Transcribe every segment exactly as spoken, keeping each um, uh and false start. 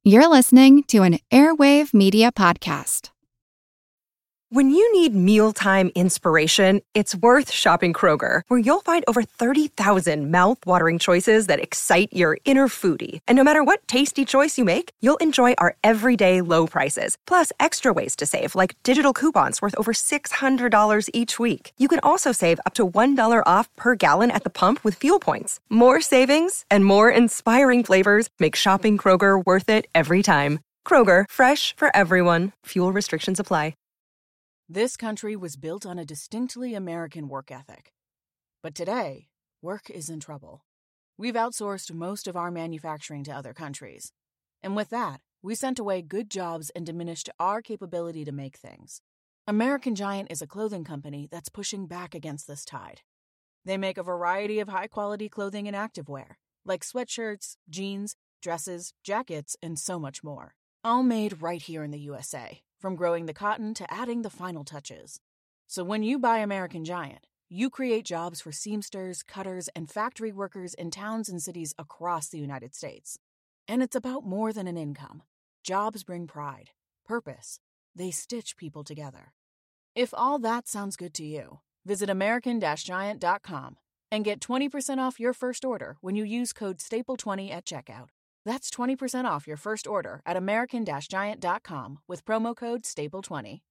You're listening to an Airwave Media Podcast. When you need mealtime inspiration, it's worth shopping Kroger, where you'll find over thirty thousand mouth-watering choices that excite your inner foodie. And no matter what tasty choice you make, you'll enjoy our everyday low prices, plus extra ways to save, like digital coupons worth over six hundred dollars each week. You can also save up to one dollar off per gallon at the pump with fuel points. More savings and more inspiring flavors make shopping Kroger worth it every time. Kroger, fresh for everyone. Fuel restrictions apply. This country was built on a distinctly American work ethic. But today, work is in trouble. We've outsourced most of our manufacturing to other countries. And with that, we sent away good jobs and diminished our capability to make things. American Giant is a clothing company that's pushing back against this tide. They make a variety of high-quality clothing and activewear, like sweatshirts, jeans, dresses, jackets, and so much more. All made right here in the U S A. From growing the cotton to adding the final touches. So when you buy American Giant, you create jobs for seamsters, cutters, and factory workers in towns and cities across the United States. And it's about more than an income. Jobs bring pride, purpose. They stitch people together. If all that sounds good to you, visit American Giant dot com and get twenty percent off your first order when you use code staple twenty at checkout. That's twenty percent off your first order at American Giant dot com with promo code staple twenty.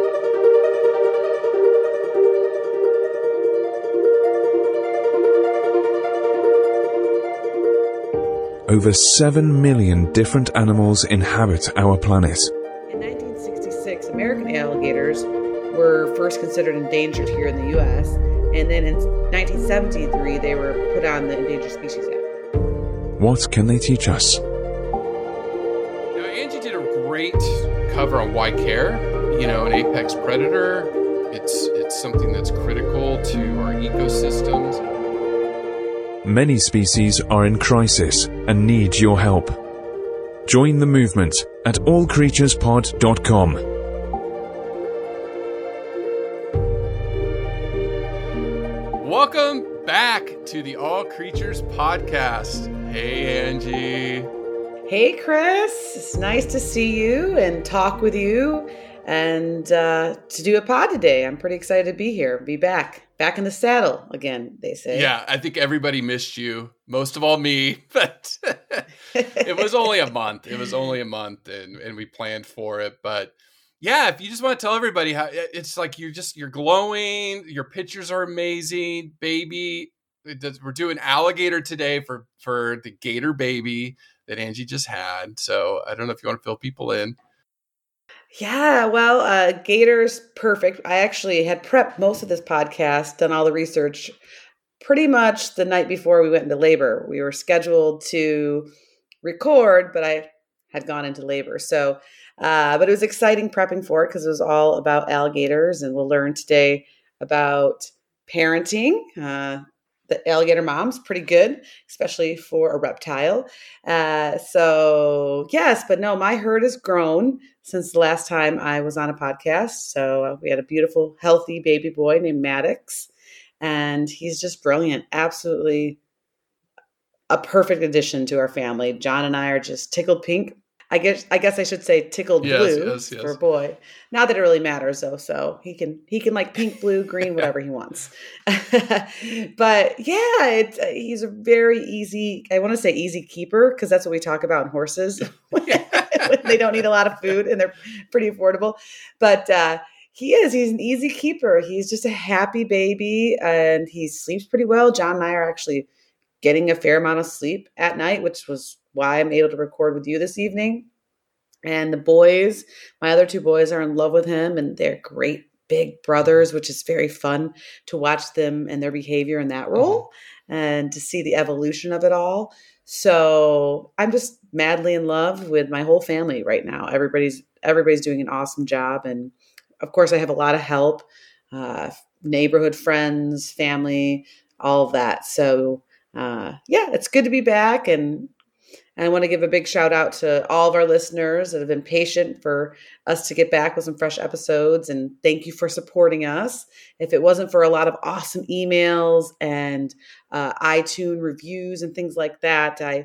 Over seven million different animals inhabit our planet. In nineteen sixty-six, American alligators were first considered endangered here in the U S, and then in nineteen seventy-three, they were put on the Endangered Species Act. What can they teach us? Now, Angie did a great cover on why care. You know, an apex predator, it's it's something that's critical to our ecosystems. Many species are in crisis and need your help. Join the movement at all creatures pod dot com. Welcome back to the All Creatures Podcast. Hey, Angie. Hey, Chris. It's nice to see you and talk with you and uh, to do a pod today. I'm pretty excited to be here, be back, back in the saddle again, they say. Yeah, I think everybody missed you. Most of all me, but it was only a month. It was only a month and, and we planned for it. But yeah, if you just want to tell everybody how it's like you're just, you're glowing, your pictures are amazing, baby. We're doing alligator today for, for the gator baby that Angie just had. So I don't know if you want to fill people in. Yeah, well, uh, Gator's perfect. I actually had prepped most of this podcast, done all the research pretty much the night before we went into labor. We were scheduled to record, but I had gone into labor. So, uh, but it was exciting prepping for it because it was all about alligators, and we'll learn today about parenting. Uh, The alligator mom's pretty good, especially for a reptile. Uh, so yes, but no, my herd has grown since the last time I was on a podcast. So uh, we had a beautiful, healthy baby boy named Maddox, and he's just brilliant. Absolutely a perfect addition to our family. John and I are just tickled pink. I guess I guess I should say tickled yes, blue yes, yes. for a boy. Not that it really matters though, so he can he can like pink, blue, green, whatever he wants. But yeah, it's uh, he's a very easy. I want to say easy keeper because that's what we talk about in horses. when they don't need a lot of food and they're pretty affordable. But uh, he is. He's an easy keeper. He's just a happy baby and he sleeps pretty well. John and I are actually getting a fair amount of sleep at night, which was why I'm able to record with you this evening. And the boys, my other two boys are in love with him and they're great big brothers, which is very fun to watch them and their behavior in that role mm-hmm. and to see the evolution of it all. So I'm just madly in love with my whole family right now. Everybody's, everybody's doing an awesome job. And of course I have a lot of help, uh, neighborhood friends, family, all of that. So uh, yeah, it's good to be back. And And I want to give a big shout out to all of our listeners that have been patient for us to get back with some fresh episodes. And thank you for supporting us. If it wasn't for a lot of awesome emails and uh, iTunes reviews and things like that, I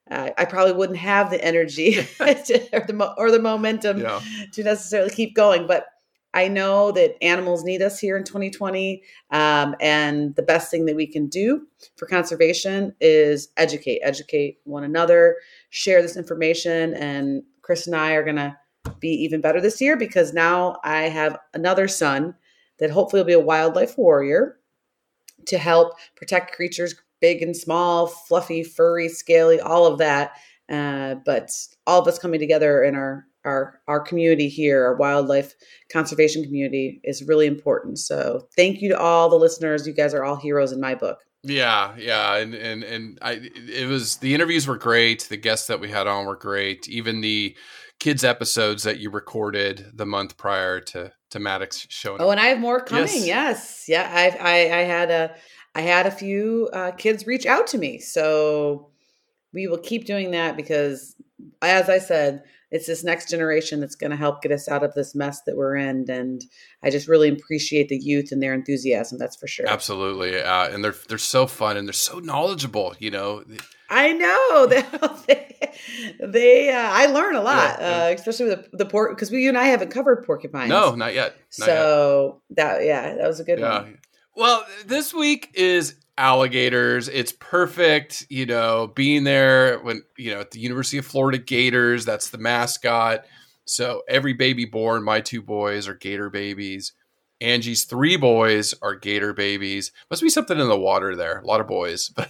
uh, I probably wouldn't have the energy to, or the mo- or the momentum Yeah. to necessarily keep going. But I know that animals need us here in twenty twenty. Um, and the best thing that we can do for conservation is educate, educate one another, share this information. And Chris and I are going to be even better this year because now I have another son that hopefully will be a wildlife warrior to help protect creatures big and small, fluffy, furry, scaly, all of that. Uh, but all of us coming together in our our our community here, our wildlife conservation community, is really important. So thank you to all the listeners. You guys are all heroes in my book. Yeah, yeah, and and and I it was the interviews were great. The guests that we had on were great. Even the kids episodes that you recorded the month prior to to Maddox showing up. Oh, and I have more coming. Yes. Yes, yeah. I I, I had a I had a few uh, kids reach out to me, so we will keep doing that because, as I said, it's this next generation that's going to help get us out of this mess that we're in. And I just really appreciate the youth and their enthusiasm. That's for sure. Absolutely. Uh, and they're, they're so fun and they're so knowledgeable, you know. I know they, they uh, I learn a lot, yeah, yeah. Uh, especially with the, the pork, because we, you and I haven't covered porcupines. No, not yet. Not so yet. that, yeah, that was a good yeah. one. Well, this week is alligators. It's perfect, you know, being there when, you know, at the University of Florida Gators, that's the mascot. So every baby born, my two boys are gator babies. Angie's three boys are gator babies. Must be something in the water there. A lot of boys, but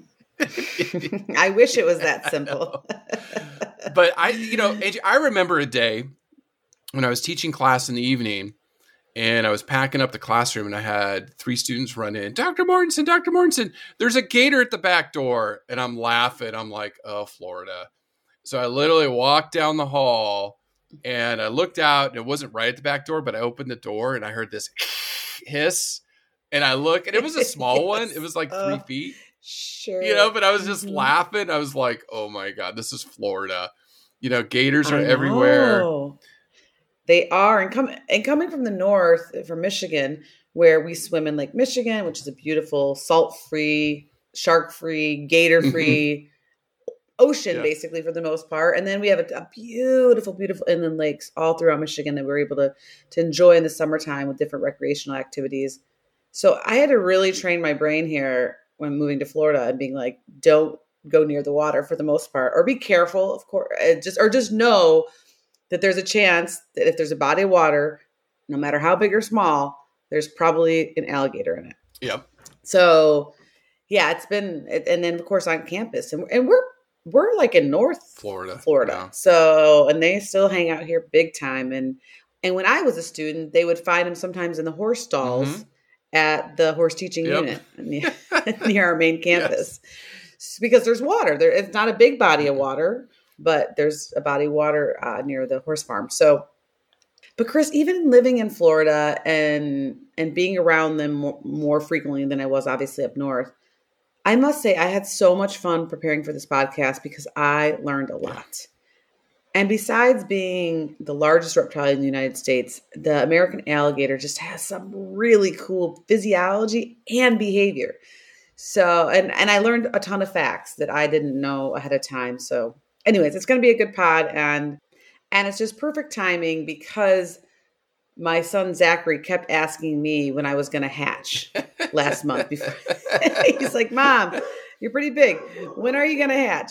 I wish it was that simple. But I, you know, Angie, I remember a day when I was teaching class in the evening. And I was packing up the classroom and I had three students run in. Doctor Mortensen, Doctor Mortensen, there's a gator at the back door. And I'm laughing. I'm like, oh, Florida. So I literally walked down the hall and I looked out and it wasn't right at the back door, but I opened the door and I heard this hiss. And I look and it was a small one. It was like three uh, feet. Sure. You know, but I was just mm-hmm. laughing. I was like, oh my God, this is Florida. You know, gators are everywhere. They are, and coming and coming from the north, from Michigan, where we swim in Lake Michigan, which is a beautiful salt-free, shark-free, gator-free ocean, yeah. basically for the most part. And then we have a, a beautiful, beautiful inland lakes all throughout Michigan that we're able to to enjoy in the summertime with different recreational activities. So I had to really train my brain here when moving to Florida and being like, don't go near the water for the most part, or be careful, of course, just or just know that there's a chance that if there's a body of water, no matter how big or small, there's probably an alligator in it. Yep. So, yeah, it's been, and then of course on campus, and, and we're we're like in North Florida, Florida. Yeah. So, and they still hang out here big time. And and when I was a student, they would find them sometimes in the horse stalls mm-hmm. at the horse teaching yep. unit near, near our main campus, yes. because there's water there. It's not a big body of water, but there's a body of water uh, near the horse farm. So, but Chris, even living in Florida and and being around them more, more frequently than I was obviously up north, I must say I had so much fun preparing for this podcast because I learned a lot. And besides being the largest reptile in the United States, the American alligator just has some really cool physiology and behavior. So, and, and I learned a ton of facts that I didn't know ahead of time. So anyways, it's going to be a good pod, and and it's just perfect timing because my son Zachary kept asking me when I was going to hatch last month. Before he's like, "Mom, you're pretty big. When are you going to hatch?"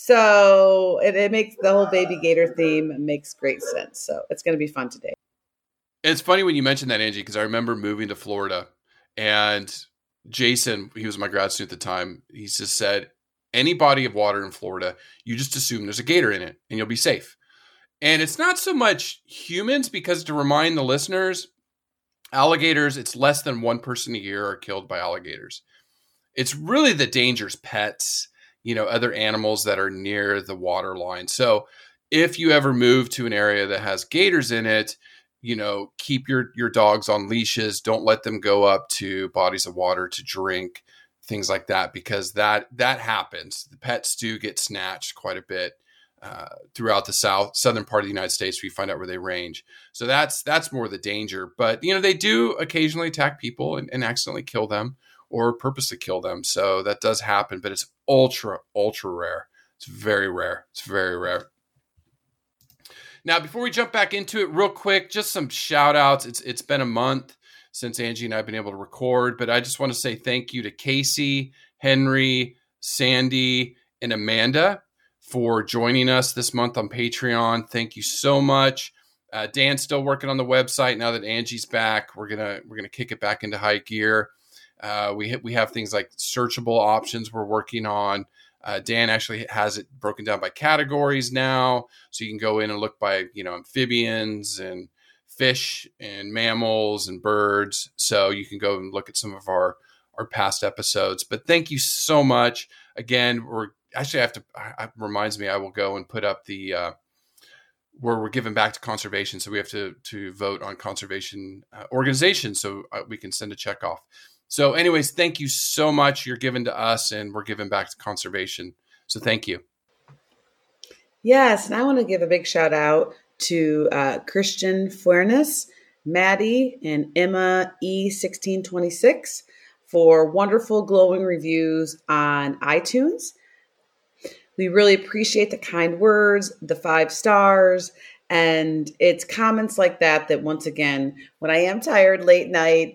So it, it makes the whole baby gator theme makes great sense. So it's going to be fun today. It's funny when you mentioned that, Angie, because I remember moving to Florida, and Jason, he was my grad student at the time. He just said, any body of water in Florida, you just assume there's a gator in it and you'll be safe. And it's not so much humans, because to remind the listeners, alligators, it's less than one person a year are killed by alligators. It's really the dangerous pets, you know, other animals that are near the water line. So if you ever move to an area that has gators in it, you know, keep your, your dogs on leashes. Don't let them go up to bodies of water to drink, things like that, because that that happens. The pets do get snatched quite a bit uh, throughout the south southern part of the United States. We find out where they range, so that's that's more the danger. But you know, they do occasionally attack people and, and accidentally kill them or purposely kill them. So that does happen, but it's ultra ultra rare. It's very rare. It's very rare. Now, before we jump back into it real quick, just some shout outs. It's It's been a month since Angie and I have been able to record, but I just want to say thank you to Casey, Henry, Sandy, and Amanda for joining us this month on Patreon. Thank you so much. Uh, Dan's still working on the website now that Angie's back. We're gonna we're gonna kick it back into high gear. Uh, we we have things like searchable options we're working on. Uh, Dan actually has it broken down by categories now, so you can go in and look by, you know, amphibians and fish and mammals and birds. So you can go and look at some of our our past episodes. But thank you so much. Again, we're actually I have to. It reminds me, I will go and put up the uh, where we're giving back to conservation. So we have to to vote on conservation uh, organizations, so uh, we can send a check off. So anyways, thank you so much. You're giving to us and we're giving back to conservation. So thank you. Yes. And I want to give a big shout out to uh, Christian Fuernes, Maddie, and Emma E sixteen twenty-six for wonderful glowing reviews on iTunes. We really appreciate the kind words, the five stars, and it's comments like that that, once again, when I am tired late night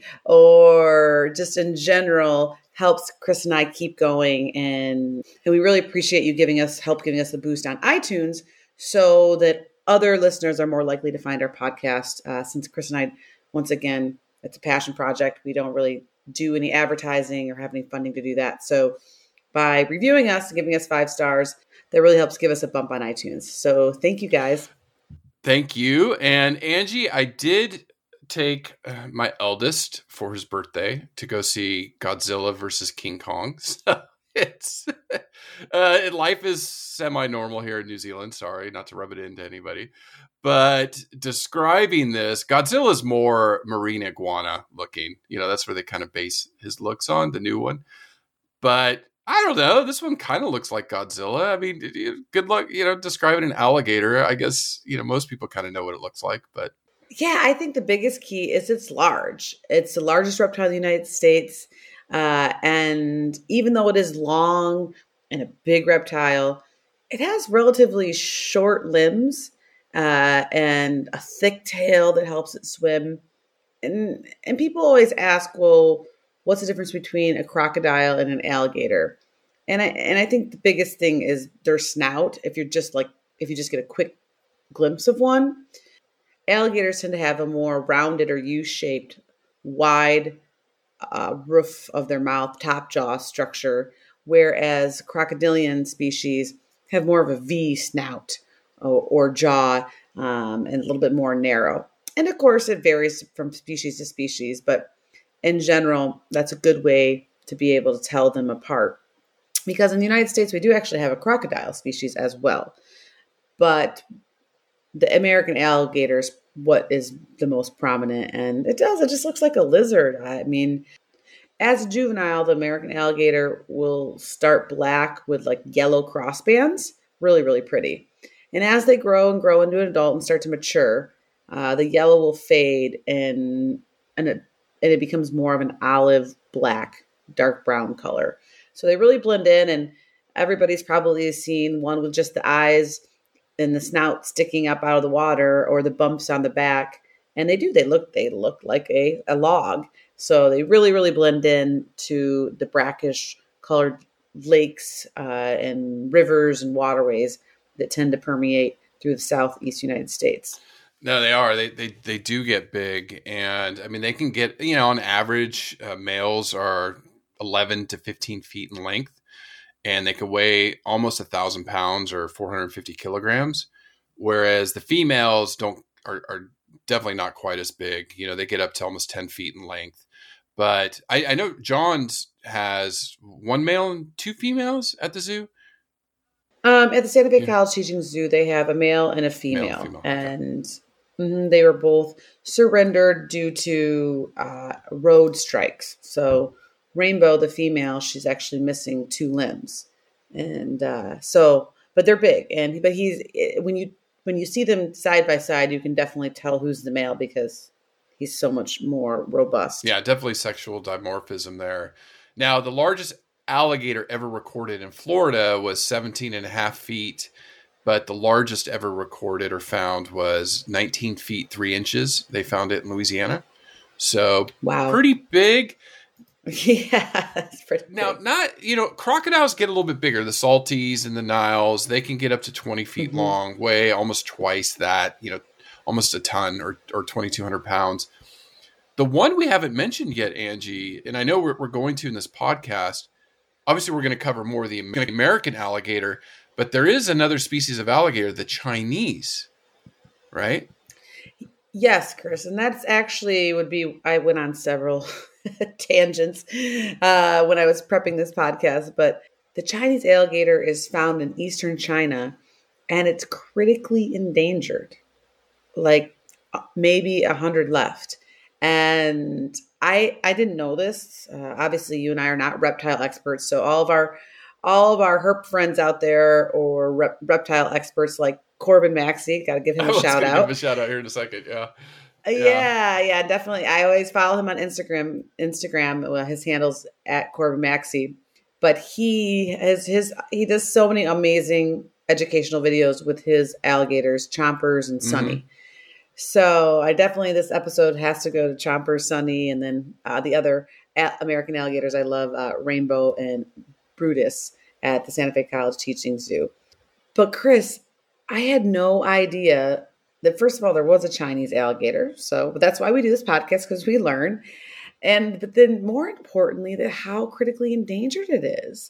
or just in general, helps Chris and I keep going. And, and we really appreciate you giving us help, giving us the boost on iTunes so that other listeners are more likely to find our podcast. Uh, since Chris and I, once again, it's a passion project. We don't really do any advertising or have any funding to do that. So by reviewing us and giving us five stars, that really helps give us a bump on iTunes. So thank you guys. Thank you. And Angie, I did take uh, my eldest for his birthday to go see Godzilla versus King Kong. So it's uh, life is semi-normal here in New Zealand. Sorry, not to rub it into anybody. But describing this, Godzilla's more marine iguana looking. You know, that's where they kind of base his looks on, the new one. But I don't know. This one kind of looks like Godzilla. I mean, good luck, you know, describing an alligator. I guess, you know, most people kind of know what it looks like, but. Yeah, I think the biggest key is it's large. It's the largest reptile in the United States. Uh, and even though it is long and a big reptile, it has relatively short limbs uh, and a thick tail that helps it swim. And, and people always ask, well, what's the difference between a crocodile and an alligator? And I and I think the biggest thing is their snout. If you're just like, if you just get a quick glimpse of one, alligators tend to have a more rounded or U-shaped, wide uh, roof of their mouth, top jaw structure, whereas crocodilian species have more of a V snout or, or jaw um, and a little bit more narrow. And of course, it varies from species to species, but in general, that's a good way to be able to tell them apart. Because in the United States, we do actually have a crocodile species as well. But the American alligator is what is the most prominent. And it does, it just looks like a lizard. I mean, as a juvenile, the American alligator will start black with like yellow crossbands. Really, really pretty. And as they grow and grow into an adult and start to mature, uh, the yellow will fade and, and it and it becomes more of an olive black, dark brown color. So they really blend in, and everybody's probably seen one with just the eyes and the snout sticking up out of the water or the bumps on the back. And they do, they look, they look like a, a log. So they really, really blend in to the brackish colored lakes uh, and rivers and waterways that tend to permeate through the Southeast United States. No, they are. They they they do get big, and I mean they can get, you know, on average, uh, males are eleven to fifteen feet in length, and they can weigh almost a thousand pounds or four hundred fifty kilograms, whereas the females don't are, are definitely not quite as big. You know, they get up to almost ten feet in length. But I, I know John's has one male and two females at the zoo. Um, at the Santa Fe yeah. College Teaching Zoo, they have a male and a female, male and, female. and okay. mm-hmm, they were both surrendered due to uh, road strikes. So Rainbow, the female, she's actually missing two limbs, and uh, so, but they're big, and but he's when you when you see them side by side, you can definitely tell who's the male because he's so much more robust. Yeah, definitely sexual dimorphism there. Now, the largest alligator ever recorded in Florida was seventeen and a half feet, but the largest ever recorded or found was nineteen feet, three inches. They found it in Louisiana. So wow, pretty big. Yeah, that's pretty now, big. not, you know, crocodiles get a little bit bigger. The Salties and the Niles, they can get up to twenty feet mm-hmm. long, weigh almost twice that, you know, almost a ton or, or twenty-two hundred pounds. The one we haven't mentioned yet, Angie, and I know we're, we're going to in this podcast, obviously we're going to cover more of the American alligator, but there is another species of alligator, the Chinese, right? Yes, Chris. And that's actually would be, I went on several tangents uh, when I was prepping this podcast, but the Chinese alligator is found in eastern China and it's critically endangered, like maybe a hundred left. And I I didn't know this. Uh, obviously, you and I are not reptile experts, so all of our all of our herp friends out there or rep, reptile experts like Corbin Maxey, got to give him a shout out. Give him a shout out here in a second. Yeah. yeah, yeah, yeah, definitely. I always follow him on Instagram. Instagram, well, his handle's at Corbin Maxey, but he has his he does so many amazing educational videos with his alligators, Chompers and Sunny. Mm-hmm. So I definitely, this episode has to go to Chomper, Sunny, and then uh, the other American alligators I love, uh, Rainbow and Brutus at the Santa Fe College Teaching Zoo. But Chris, I had no idea that, first of all, there was a Chinese alligator. So but that's why we do this podcast, because we learn. And but then more importantly, that how critically endangered it is.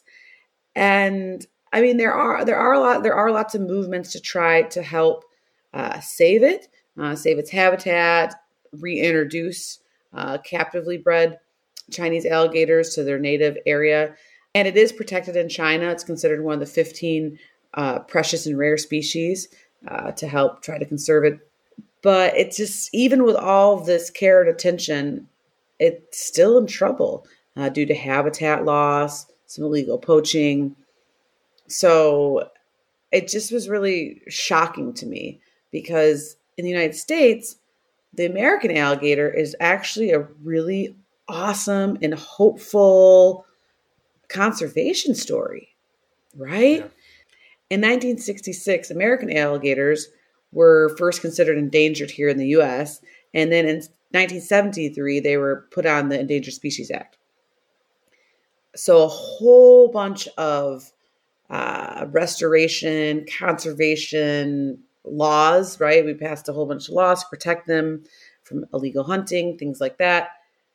And I mean, there are there are a lot there are lots of movements to try to help uh, save it. Uh, save its habitat, reintroduce uh, captively bred Chinese alligators to their native area. And it is protected in China. It's considered one of the fifteen uh, precious and rare species uh, to help try to conserve it. But it's just, even with all this care and attention, it's still in trouble uh, due to habitat loss, some illegal poaching. So it just was really shocking to me, because in the United States, the American alligator is actually a really awesome and hopeful conservation story, right? Yeah. In nineteen sixty-six, American alligators were first considered endangered here in the U S, and then in nineteen seventy-three, they were put on the Endangered Species Act. So a whole bunch of uh, restoration, conservation laws, right? We passed a whole bunch of laws to protect them from illegal hunting, things like that.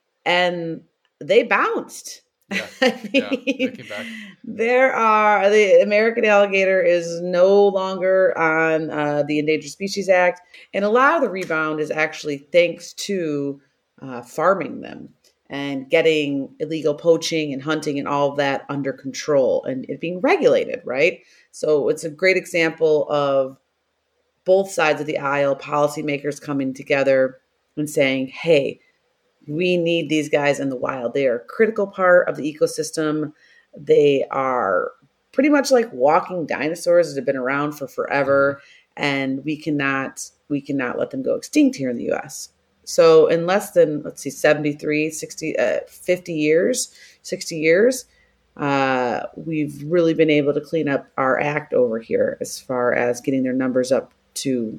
And they bounced. Yeah, I mean, yeah, they came back. There are, the American alligator is no longer on uh, the Endangered Species Act. And a lot of the rebound is actually thanks to uh, farming them and getting illegal poaching and hunting and all of that under control and it being regulated, right? So it's a great example of both sides of the aisle, policymakers coming together and saying, hey, we need these guys in the wild. They are a critical part of the ecosystem. They are pretty much like walking dinosaurs that have been around for forever. And we cannot, we cannot let them go extinct here in the U S. So in less than, let's see, seventy-three, sixty, uh, fifty years, sixty years, uh, we've really been able to clean up our act over here as far as getting their numbers up to,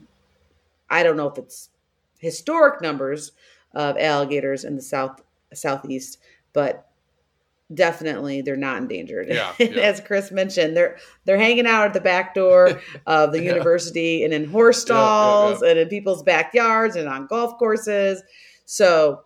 I don't know if it's historic numbers of alligators in the south southeast, but definitely they're not endangered. Yeah, yeah. As Chris mentioned, they're they're hanging out at the back door of the yeah. university and in horse stalls yeah, yeah, yeah. and in people's backyards and on golf courses. So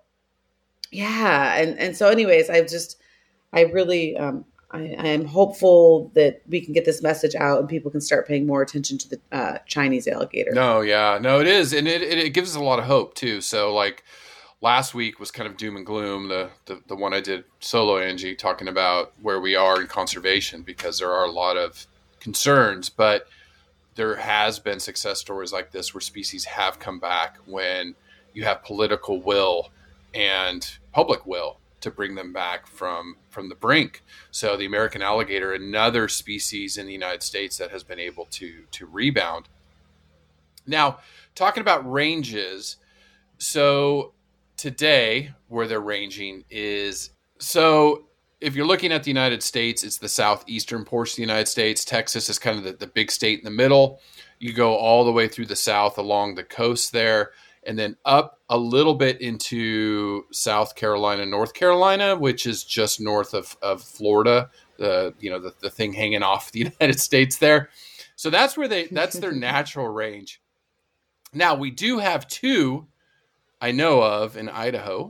yeah, and and so anyways, I've just I really um I am hopeful that we can get this message out and people can start paying more attention to the uh, Chinese alligator. No, yeah, no, it is. And it, it, it gives us a lot of hope too. So like last week was kind of doom and gloom. The, the, the one I did solo, Angie, talking about where we are in conservation, because there are a lot of concerns, but there has been success stories like this where species have come back when you have political will and public will to bring them back from, from the brink. So the American alligator, another species in the United States that has been able to, to rebound. Now, talking about ranges, so today where they're ranging is, so if you're looking at the United States, it's the southeastern portion of the United States. Texas is kind of the, the big state in the middle. You go all the way through the south along the coast there, and then up a little bit into South Carolina, North Carolina, which is just north of, of Florida, the, you know, the, the thing hanging off the United States there. So that's where they, that's their natural range. Now we do have two I know of in Idaho.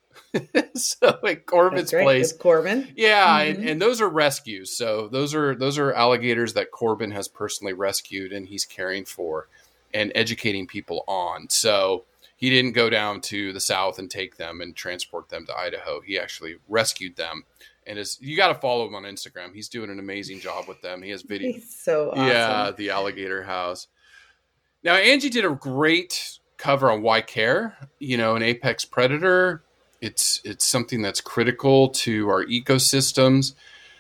So at Corbin's place, with Corbin. Yeah. Mm-hmm. And, and those are rescues. So those are, those are alligators that Corbin has personally rescued and he's caring for and educating people on. So he didn't go down to the south and take them and transport them to Idaho. He actually rescued them, and is you got to follow him on Instagram. He's doing an amazing job with them. He has video. He's so awesome. Yeah, the alligator house. Now Angie did a great cover on why care. You know, an apex predator. It's it's something that's critical to our ecosystems.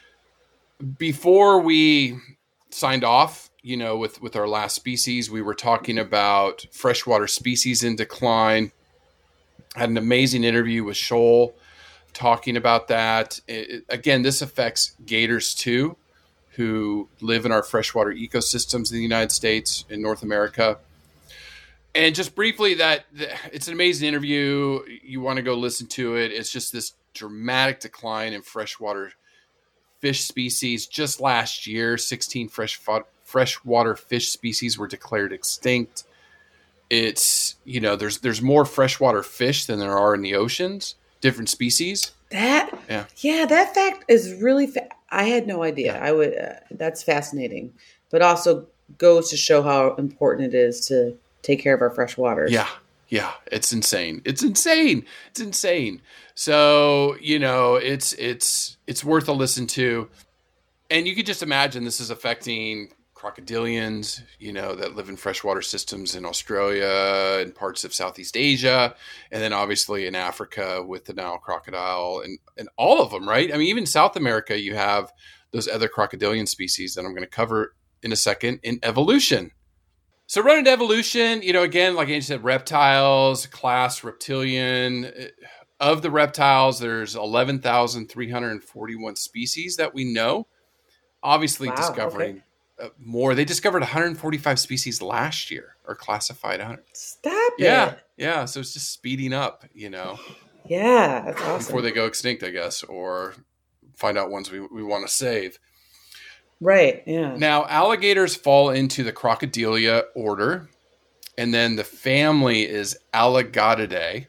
Before we signed off, you know, with, with our last species, we were talking about freshwater species in decline. Had an amazing interview with Shoal talking about that. It, again, this affects gators too, who live in our freshwater ecosystems in the United States, in North America. And just briefly, that it's an amazing interview. You want to go listen to it. It's just this dramatic decline in freshwater fish species. Just last year, sixteen fresh freshwater fish species were declared extinct. It's, you know, there's there's more freshwater fish than there are in the oceans, different species. That yeah, yeah that fact is really. Fa- I had no idea. Yeah. I would. Uh, that's fascinating, but also goes to show how important it is to take care of our fresh waters. Yeah. Yeah. It's insane. It's insane. It's insane. So, you know, it's, it's, it's worth a listen to. And you could just imagine this is affecting crocodilians, you know, that live in freshwater systems in Australia and parts of Southeast Asia. And then obviously in Africa with the Nile crocodile and, and all of them, right? I mean, even South America, you have those other crocodilian species that I'm going to cover in a second in evolution. So running to evolution, you know, again, like Angie said, reptiles, class reptilian. Of the reptiles, there's eleven thousand three hundred forty-one species that we know. Obviously, wow, discovering okay. more. They discovered one hundred forty-five species last year, or classified one hundred. Stop it. Yeah, yeah. So it's just speeding up, you know. Yeah, that's awesome. Before they go extinct, I guess, or find out ones we, we want to save. Right, yeah. Now, alligators fall into the Crocodilia order, and then the family is Alligatidae.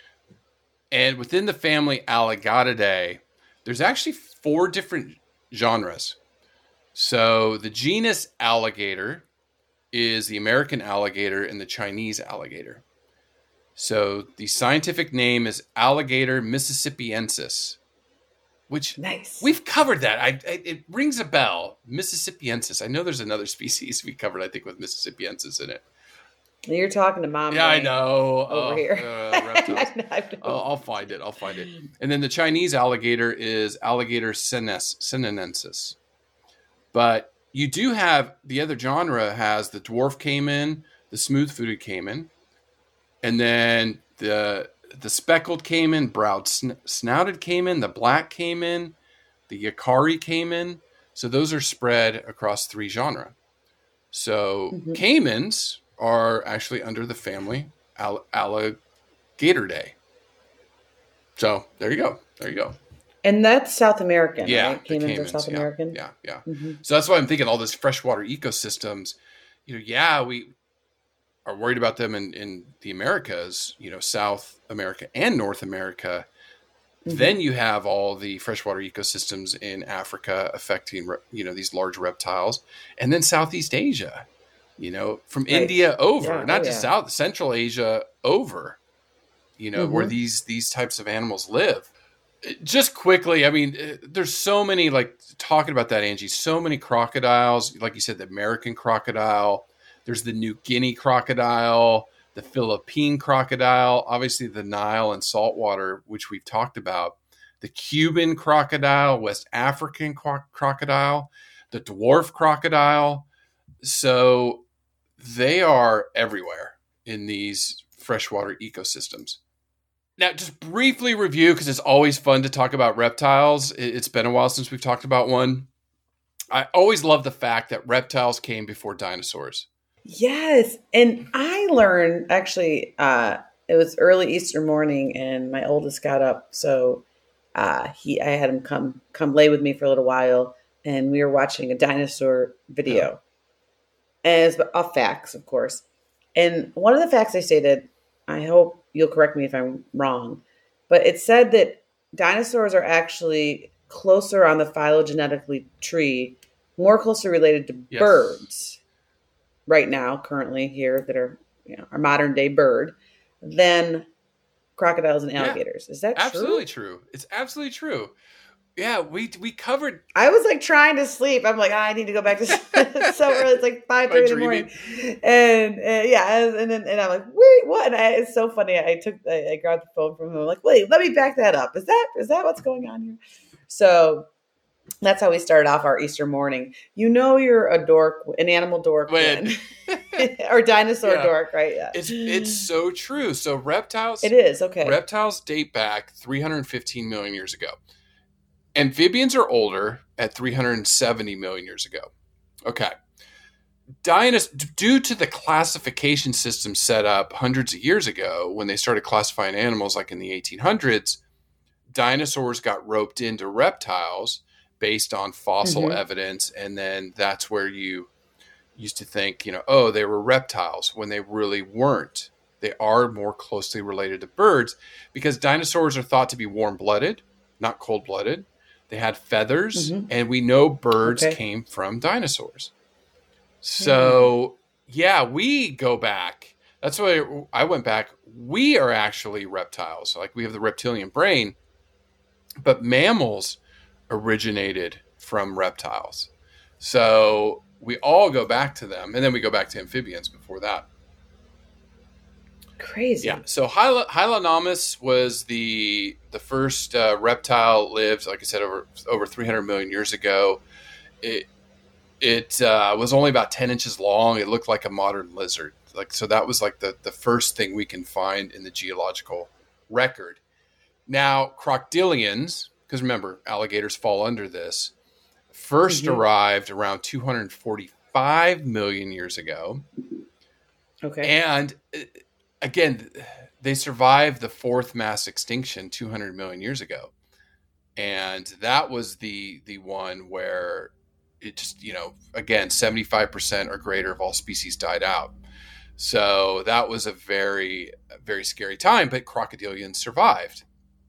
And within the family Alligatidae, there's actually four different genres. So the genus alligator is the American alligator and the Chinese alligator. So the scientific name is Alligator mississippiensis. Which nice. We've covered that. I, I it rings a bell. Mississippiensis. I know there's another species we covered, I think, with Mississippiensis in it. You're talking to Mom. Yeah, I know. Over oh, here. Uh, reptiles. I know. I'll, I'll find it. I'll find it. And then the Chinese alligator is Alligator sinenensis. But you do have, the other genre has the dwarf caiman, the smooth-footed caiman, and then the... the speckled caiman, brown sn- snouted caiman, the black caiman, the Yakari caiman. So those are spread across three genera. So mm-hmm. caimans are actually under the family All- Alligatidae. So there you go. There you go. And that's South American, yeah, right? Caimans, caimans are South yeah, American? Yeah, yeah. Mm-hmm. So that's why I'm thinking all this freshwater ecosystems, you know, yeah, we are worried about them in, in the Americas, you know, South America and North America. Mm-hmm. Then you have all the freshwater ecosystems in Africa affecting, you know, these large reptiles. And then Southeast Asia, you know, from right. India over, yeah, not oh, just yeah. South, Central Asia over, you know, mm-hmm. where these, these types of animals live. Just quickly, I mean, there's so many, like talking about that, Angie, so many crocodiles, like you said, the American crocodile, there's the New Guinea crocodile, the Philippine crocodile, obviously the Nile and saltwater, which we've talked about, the Cuban crocodile, West African cro- crocodile, the dwarf crocodile. So they are everywhere in these freshwater ecosystems. Now, just briefly review, because it's always fun to talk about reptiles. It's been a while since we've talked about one. I always love the fact that reptiles came before dinosaurs. Yes. And I learned, actually, uh, it was early Easter morning and my oldest got up. So uh, he, I had him come come lay with me for a little while. And we were watching a dinosaur video. Yeah. And it's off facts, of course. And one of the facts they stated, I hope you'll correct me if I'm wrong, but it said that dinosaurs are actually closer on the phylogenetically tree, more closely related to yes. birds right now, currently here that are, you know, our modern day bird than crocodiles and alligators. Yeah, is that absolutely true? true? It's absolutely true. Yeah, we we covered. I was like trying to sleep. I'm like, oh, I need to go back to sleep. It's so early. It's like five thirty in the morning, and uh, yeah, and then and I'm like, wait, what? And I, it's so funny. I took, I, I grabbed the phone from him. I'm like, wait, let me back that up. Is that is that what's going on here? So that's how we started off our Easter morning. You know, you're a dork, an animal dork, when or dinosaur yeah. dork, right? Yeah, it's it's so true. So reptiles, it is okay. Reptiles date back three hundred fifteen million years ago. Amphibians are older at three hundred seventy million years ago. Okay. Dinos- due to the classification system set up hundreds of years ago, when they started classifying animals like in the eighteen hundreds, dinosaurs got roped into reptiles based on fossil mm-hmm. evidence. And then that's where you used to think, you know, oh, they were reptiles when they really weren't. They are more closely related to birds because dinosaurs are thought to be warm-blooded, not cold-blooded. They had feathers, mm-hmm. and we know birds okay. came from dinosaurs. So, yeah, we go back. That's why I went back. We are actually reptiles. Like, we have the reptilian brain, but mammals originated from reptiles. So we all go back to them, and then we go back to amphibians before that. Crazy. Yeah. So Hyla, Hylonomus was the the first uh, reptile lived, like I said, over over three hundred million years ago. It it uh, was only about ten inches long. It looked like a modern lizard. Like so, that was like the the first thing we can find in the geological record. Now, crocodilians, because remember, alligators fall under this, first mm-hmm. arrived around two hundred forty-five million years ago. Okay. And It, Again, they survived the fourth mass extinction two hundred million years ago. And that was the the one where it just, you know, again, seventy-five percent or greater of all species died out. So that was a very, very scary time, but crocodilians survived.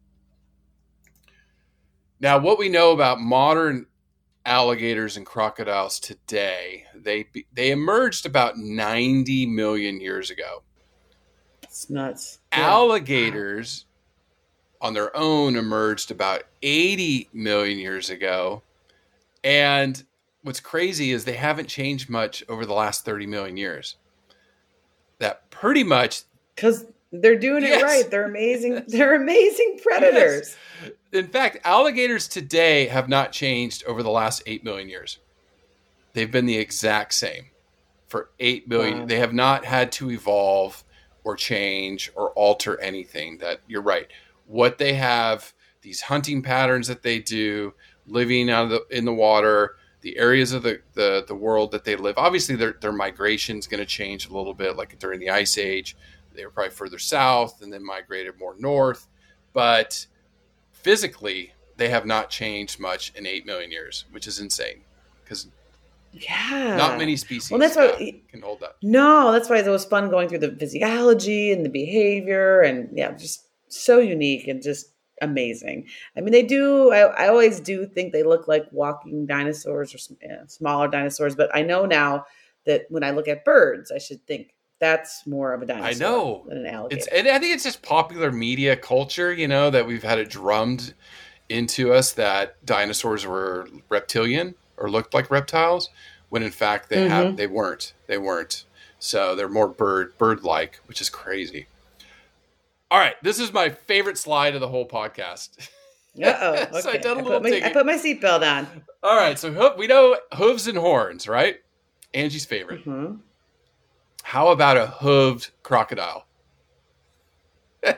Now, what we know about modern alligators and crocodiles today, they they emerged about ninety million years ago. It's nuts. Alligators wow. on their own emerged about eighty million years ago. And what's crazy is they haven't changed much over the last thirty million years. That pretty much... Because they're doing yes. it right. They're amazing. They're amazing predators. Yes. In fact, alligators today have not changed over the last eight million years. They've been the exact same for eight million. Wow. They have not had to evolve or change or alter anything. That you're right. What they have, these hunting patterns that they do, living out of the, in the water, the areas of the, the, the world that they live. Obviously, their their migration is going to change a little bit. Like during the Ice Age, they were probably further south and then migrated more north. But physically, they have not changed much in eight million years, which is insane because yeah, not many species well, that's why, uh, can hold that. No, that's why it was fun going through the physiology and the behavior and yeah, just so unique and just amazing. I mean, they do, I, I always do think they look like walking dinosaurs or some, yeah, smaller dinosaurs, but I know now that when I look at birds, I should think that's more of a dinosaur I know. than an alligator. It's, and I think it's just popular media culture, you know, that we've had it drummed into us that dinosaurs were reptilian or looked like reptiles, when in fact they mm-hmm. have they weren't. They weren't. So they're more bird bird-like, which is crazy. All right, this is my favorite slide of the whole podcast. Uh-oh. Okay. So I done a I little put my, digging. I put my seatbelt on. All right, so ho- we know hooves and horns, right? Angie's favorite. Mm-hmm. How about a hooved crocodile?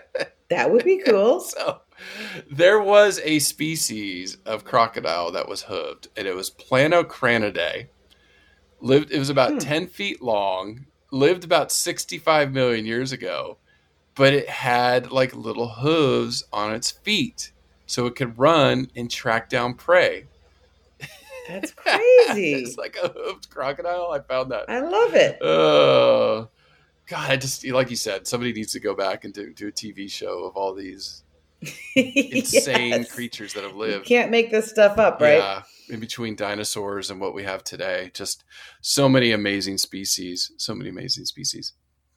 That would be cool. So there was a species of crocodile that was hooved, and it was Planocranidae. Lived, it was about hmm. ten feet long, lived about sixty-five million years ago, but it had like little hooves on its feet, so it could run and track down prey. That's crazy. It's like a hooved crocodile. I found that. I love it. Oh, uh, God. I just, like you said, somebody needs to go back and do, do a T V show of all these insane yes. creatures that have lived. You can't make this stuff up, right? Yeah. In between dinosaurs and what we have today. Just so many amazing species. So many amazing species.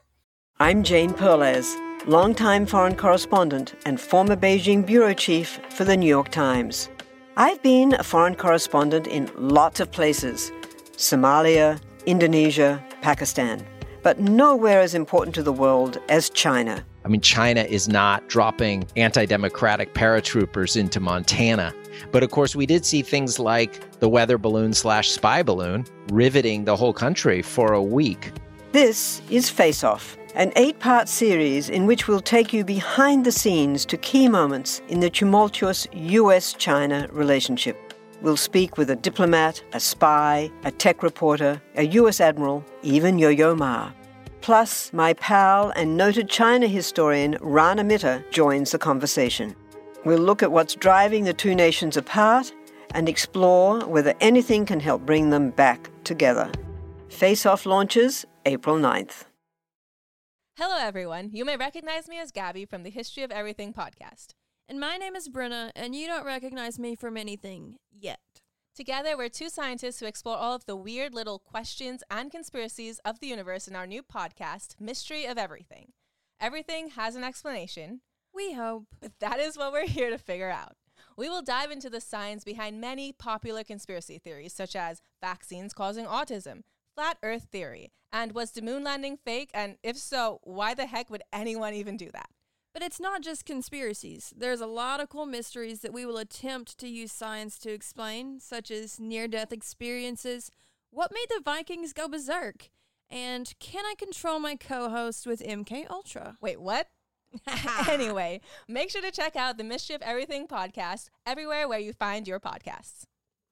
I'm Jane Perlez, longtime foreign correspondent and former Beijing bureau chief for the New York Times. I've been a foreign correspondent in lots of places, Somalia, Indonesia, Pakistan, but nowhere as important to the world as China. I mean, China is not dropping anti-democratic paratroopers into Montana. But of course, we did see things like the weather balloon slash spy balloon riveting the whole country for a week. This is Face Off, an eight-part series in which we'll take you behind the scenes to key moments in the tumultuous U S China relationship. We'll speak with a diplomat, a spy, a tech reporter, a U S admiral, even Yo-Yo Ma. Plus, my pal and noted China historian Rana Mitter joins the conversation. We'll look at what's driving the two nations apart and explore whether anything can help bring them back together. Face Off launches April ninth. Hello, everyone. You may recognize me as Gabby from the History of Everything podcast. And my name is Brenna, and you don't recognize me from anything yet. Together, we're two scientists who explore all of the weird little questions and conspiracies of the universe in our new podcast, Mystery of Everything. Everything has an explanation. We hope. But that is what we're here to figure out. We will dive into the science behind many popular conspiracy theories, such as vaccines causing autism, flat Earth theory, and was the moon landing fake? And if so, why the heck would anyone even do that? But it's not just conspiracies. There's a lot of cool mysteries that we will attempt to use science to explain, such as near-death experiences, what made the Vikings go berserk, and can I control my co-host with M K Ultra? Wait, what? Anyway, make sure to check out the Mystery of Everything podcast everywhere where you find your podcasts.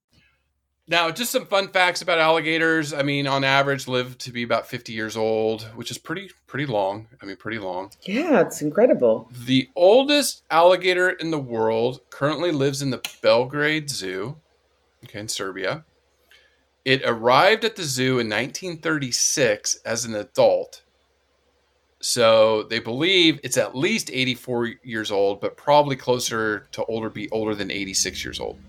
Now, just some fun facts about alligators. I mean, on average, live to be about fifty years old, which is pretty pretty long. I mean, pretty long. Yeah, it's incredible. The oldest alligator in the world currently lives in the Belgrade Zoo, okay, in Serbia. It arrived at the zoo in nineteen thirty-six as an adult. So they believe it's at least eighty-four years old, but probably closer to older, be older than eighty-six years old.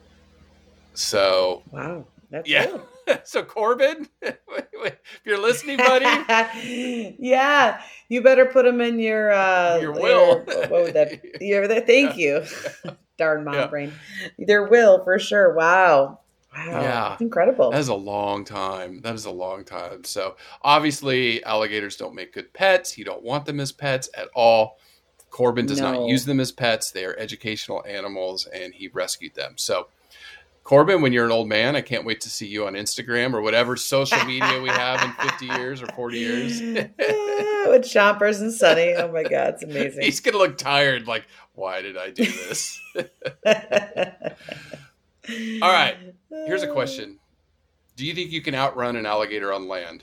So wow, that's yeah. So Corbin, if you're listening, buddy, yeah, you better put them in your uh, your will. Your, what would that? Your, thank you, darn mom yeah. brain. Their will for sure. Wow, wow, yeah, that's incredible. That is a long time. That is a long time. So obviously, alligators don't make good pets. You don't want them as pets at all. Corbin does no. not use them as pets. They are educational animals, and he rescued them. So. Corbin, when you're an old man, I can't wait to see you on Instagram or whatever social media we have in fifty years or forty years. With Chompers and Sunny. Oh my God, it's amazing. He's going to look tired, like, why did I do this? All right, here's a question. Do you think you can outrun an alligator on land?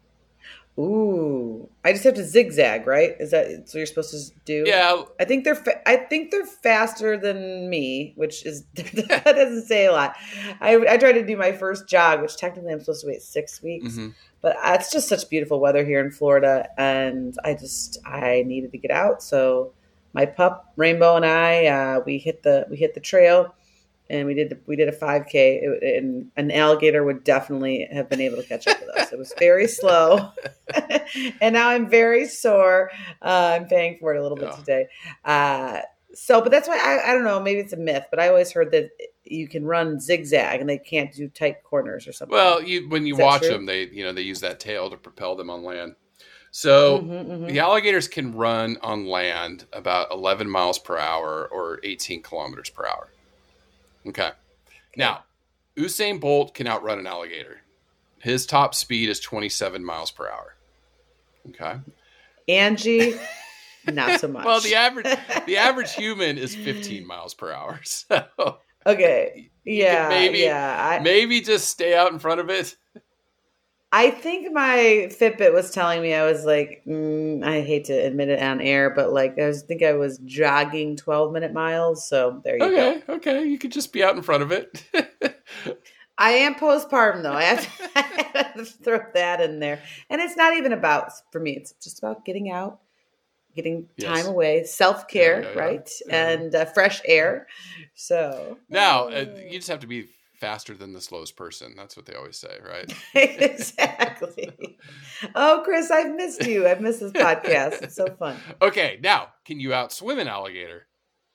Ooh, I just have to zigzag, right? Is that what you're supposed to do? Yeah. I think they're fa- I think they're faster than me, which is that doesn't say a lot. I I tried to do my first jog, which technically I'm supposed to wait six weeks, mm-hmm. but it's just such beautiful weather here in Florida, and I just I needed to get out. So my pup Rainbow and I uh, we hit the we hit the trail. And we did we did a five K, it, and an alligator would definitely have been able to catch up with us. It was very slow, and now I'm very sore. Uh, I'm paying for it a little bit yeah. today. Uh, so, but that's why I, I don't know. Maybe it's a myth, but I always heard that you can run zigzag and they can't do tight corners or something. Well, you, when you watch true? them, they you know they use that tail to propel them on land. So mm-hmm, mm-hmm. the alligators can run on land about eleven miles per hour or eighteen kilometers per hour. Okay. Now, Usain Bolt can outrun an alligator. His top speed is twenty-seven miles per hour. Okay. Angie, not so much. Well, the average the average human is fifteen miles per hour. So okay, yeah, maybe yeah. I, maybe just stay out in front of it. I think my Fitbit was telling me I was like, mm, I hate to admit it on air, but like I was think I was jogging twelve minute miles. So there you okay, go. Okay, okay, you could just be out in front of it. I am postpartum though. I have, to, I have to throw that in there, and it's not even about for me. It's just about getting out, getting Yes. time away, self care, Yeah, yeah, yeah. right, Yeah. and uh, fresh air. So Now uh, you just have to be faster than the slowest person. That's what they always say, right? exactly. Oh, Chris, I've missed you. I've missed this podcast. It's so fun. Okay, now can you outswim an alligator?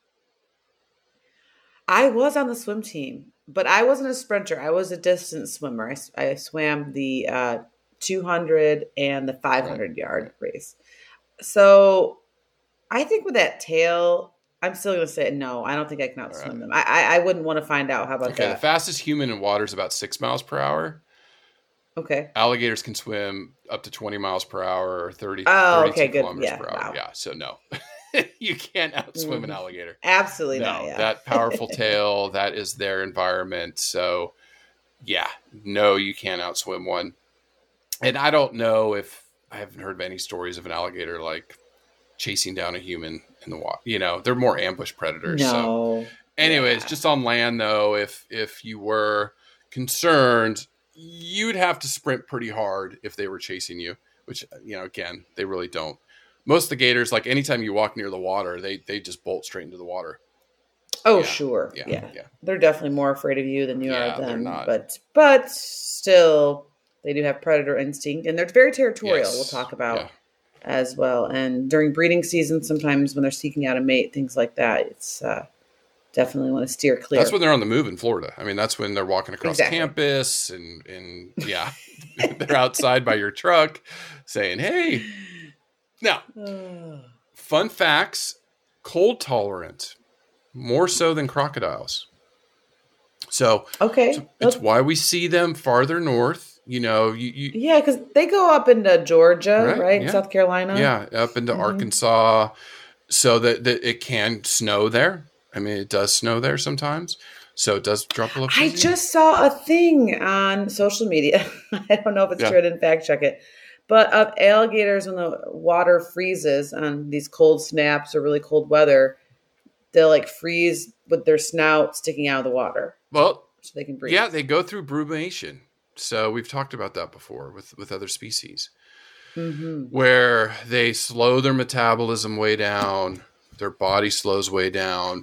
I was on the swim team, but I wasn't a sprinter. I was a distance swimmer. I, I swam the uh, two hundred and the five hundred yard race. So I think with that tail, I'm still going to say no. I don't think I can outswim right. them. I, I I wouldn't want to find out. How about Okay, that? the fastest human in water is about six miles per hour. Okay. Alligators can swim up to twenty miles per hour or thirty, Oh, thirty-two okay, good. kilometers Yeah, per hour. wow. Yeah, so no. You can't outswim an alligator. Absolutely No, not. Yeah. that powerful tail, that is their environment. So, yeah, no, you can't outswim one. And I don't know if I haven't heard of any stories of an alligator like chasing down a human in the water. You know, they're more ambush predators. No. So, anyways, Yeah. just on land though, if if you were concerned, you'd have to sprint pretty hard if they were chasing you. Which, you know, again, they really don't. Most of the gators, like anytime you walk near the water, they they just bolt straight into the water. Oh, Yeah, sure. yeah, Yeah, yeah. They're definitely more afraid of you than you Yeah, are they're them. not. But but still, they do have predator instinct, and they're very territorial. Yes. We'll talk about Yeah. as well. And during breeding season, sometimes when they're seeking out a mate, things like that, it's uh, definitely want to steer clear. That's when they're on the move in Florida. I mean, that's when they're walking across Exactly. campus and, and yeah, they're outside by your truck saying, hey. Now, fun facts, cold tolerant, more so than crocodiles. So okay, so it's why we see them farther north. You know, you, you yeah, because they go up into Georgia, right? Right, In yeah. South Carolina. yeah, up into Mhm. Arkansas, so that, that it can snow there. I mean, it does snow there sometimes. So it does drop a little. I freezing. just saw a thing on social media. I don't know if it's Yeah. true. I didn't fact check it. But of alligators, when the water freezes on these cold snaps or really cold weather, they'll like freeze with their snout sticking out of the water Well, so they can breathe. yeah, they go through brumation. So we've talked about that before with, with other species, Mm-hmm. where they slow their metabolism way down, their body slows way down,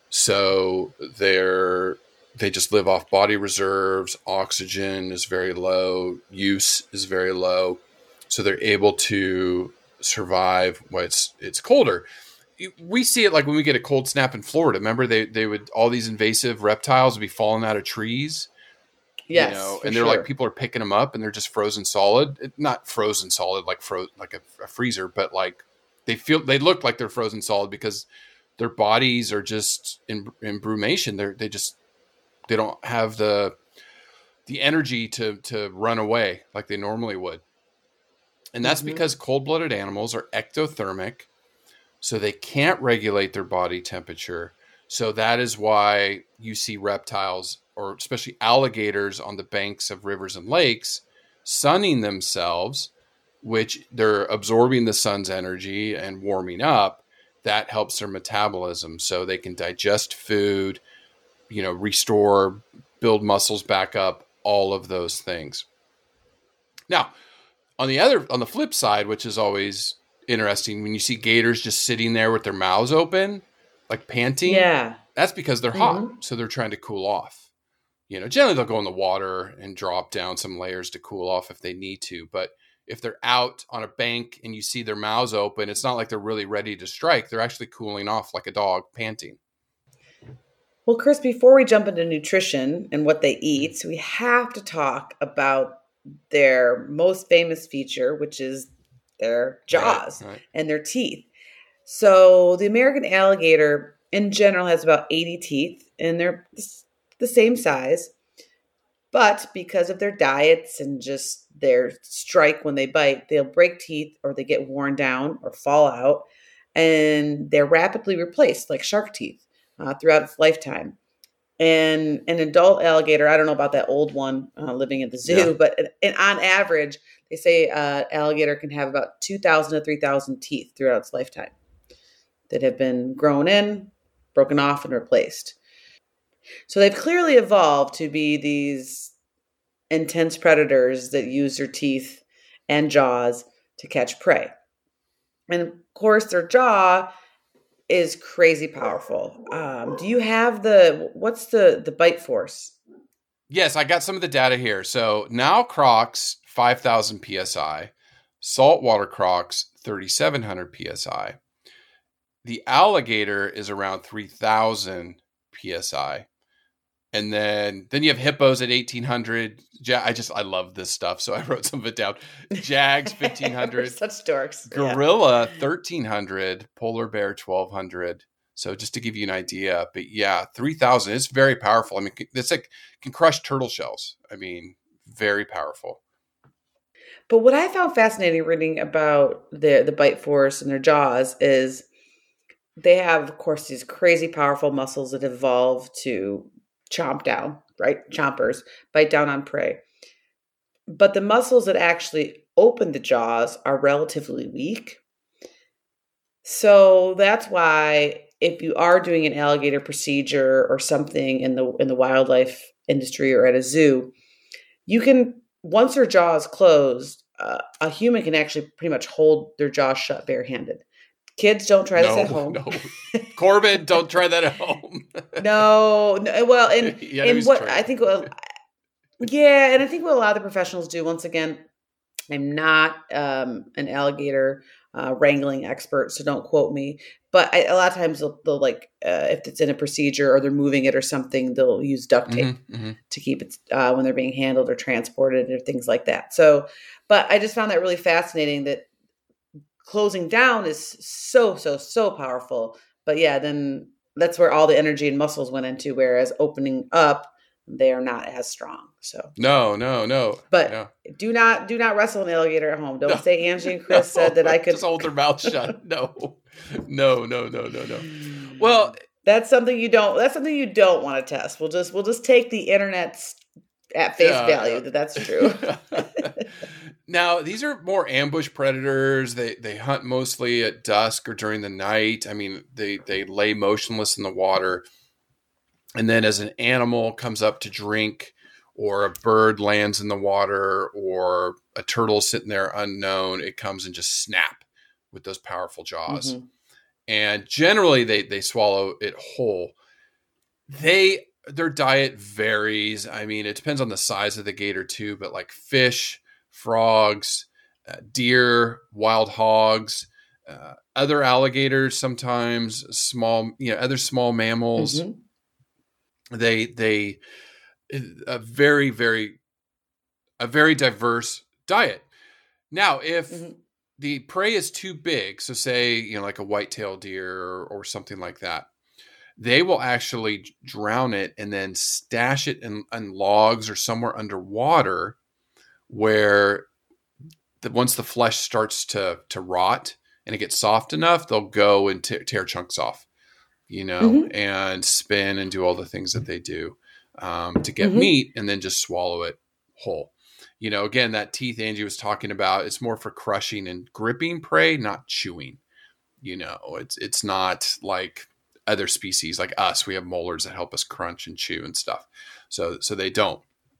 so they're they just live off body reserves. Oxygen is very low, use is very low, so they're able to survive when it's it's colder. We see it like when we get a cold snap in Florida. Remember, they they would all these invasive reptiles would be falling out of trees. Yes, You know, for and they're sure. like people are picking them up and they're just frozen solid. It, not frozen solid like fro like a, a freezer, but like they feel they look like they're frozen solid because their bodies are just in in brumation. They're they just they don't have the the energy to to run away like they normally would. And that's Mhm. because cold-blooded animals are ectothermic, so they can't regulate their body temperature. So that is why you see reptiles, or especially alligators, on the banks of rivers and lakes, sunning themselves, which they're absorbing the sun's energy and warming up. That helps their metabolism, so they can digest food, you know, restore, build muscles back up, all of those things. Now, on the other, on the flip side, which is always interesting, when you see gators just sitting there with their mouths open, like panting, Yeah. that's because they're hot, so they're trying to cool off. You know, generally they'll go in the water and drop down some layers to cool off if they need to. But if they're out on a bank and you see their mouths open, it's not like they're really ready to strike. They're actually cooling off like a dog panting. Well, Chris, before we jump into nutrition and what they eat, we have to talk about their most famous feature, which is their jaws Right, right. and their teeth. So the American alligator in general has about eighty teeth, and they're the same size. But because of their diets and just their strike when they bite, they'll break teeth or they get worn down or fall out. and they're rapidly replaced like shark teeth uh, throughout its lifetime. And an adult alligator, I don't know about that old one uh, living at the zoo, yeah. but and on average, they say uh, alligator can have about two thousand to three thousand teeth throughout its lifetime that have been grown in, broken off, and replaced. So they've clearly evolved to be these intense predators that use their teeth and jaws to catch prey. And of course, their jaw is crazy powerful. Um, do you have the, what's the, the bite force? Yes, I got some of the data here. So Nile crocs, five thousand P S I. Saltwater crocs, thirty-seven hundred P S I. The alligator is around three thousand P S I. And then, then you have hippos at eighteen hundred. Ja- I just, I love this stuff. So I wrote some of it down. Jags, fifteen hundred. Such dorks. Gorilla, yeah. thirteen hundred. Polar bear, twelve hundred. So just to give you an idea, but yeah, three thousand is very powerful. I mean, it's like, can crush turtle shells. I mean, very powerful. But what I found fascinating reading about the, the bite force and their jaws is they have, of course, these crazy powerful muscles that evolve to chomp down, right? Chompers, bite down on prey. But the muscles that actually open the jaws are relatively weak. So that's why if you are doing an alligator procedure or something in the in the wildlife industry or at a zoo, you can, once their jaw is closed, uh, a human can actually pretty much hold their jaw shut barehanded. Kids, don't try this no, at home. No. Corbin, don't try that at home. no, no, well, and, and what trained. I think, well, yeah, and I think what a lot of the professionals do, once again, I'm not um, an alligator uh, wrangling expert, so don't quote me. But I, a lot of times they'll, they'll like, uh, if it's in a procedure or they're moving it or something, they'll use duct tape mm-hmm, mm-hmm. to keep it uh, when they're being handled or transported or things like that. So, but I just found that really fascinating that closing down is so, so, so powerful. But yeah, then that's where all the energy and muscles went into, whereas opening up, they are not as strong. So no, no, no. But no. do not do not wrestle an alligator at home. Don't no, say Angie and Chris no, said that I could just hold their mouth shut. No, no, no, no, no, no. Well, that's something you don't. That's something you don't want to test. We'll just we'll just take the internet's at face yeah, value that that's true. Now, these are more ambush predators. They they hunt mostly at dusk or during the night. I mean, they, they lay motionless in the water. And then as an animal comes up to drink, or a bird lands in the water, or a turtle sitting there unknown, it comes and just snap with those powerful jaws. Mm-hmm. And generally, they, they swallow it whole. They Their diet varies. I mean, it depends on the size of the gator too, but like fish, frogs, uh, deer, wild hogs, uh, other alligators, sometimes small, you know, other small mammals. Mm-hmm. They, they, a very, very, a very diverse diet. Now, if mm-hmm. the prey is too big, so say, you know, like a white-tailed deer or, or something like that, they will actually drown it and then stash it in, in logs or somewhere underwater, where the, once the flesh starts to to rot and it gets soft enough, they'll go and t- tear chunks off, you know, mm-hmm. and spin and do all the things that they do um, to get mm-hmm. meat, and then just swallow it whole. You know, again, that teeth Angie was talking about, it's more for crushing and gripping prey, not chewing. You know, it's it's not like other species like us. We have molars that help us crunch and chew and stuff. So so they don't.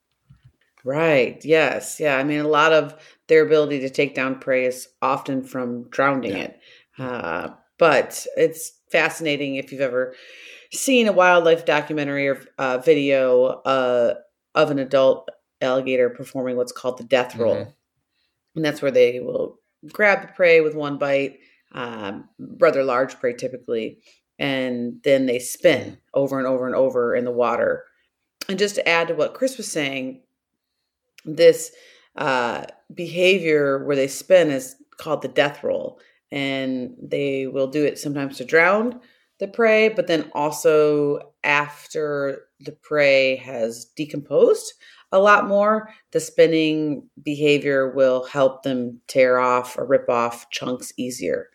Right. Yes. Yeah. I mean, a lot of their ability to take down prey is often from drowning yeah. it. Uh, but it's fascinating if you've ever seen a wildlife documentary or uh, video uh, of an adult alligator performing what's called the death roll. Mm-hmm. And that's where they will grab the prey with one bite, um, rather large prey typically, and then they spin over and over and over in the water. And just to add to what Chris was saying, this uh, behavior where they spin is called the death roll. And they will do it sometimes to drown the prey, but then also after the prey has decomposed a lot more, the spinning behavior will help them tear off or rip off chunks easier.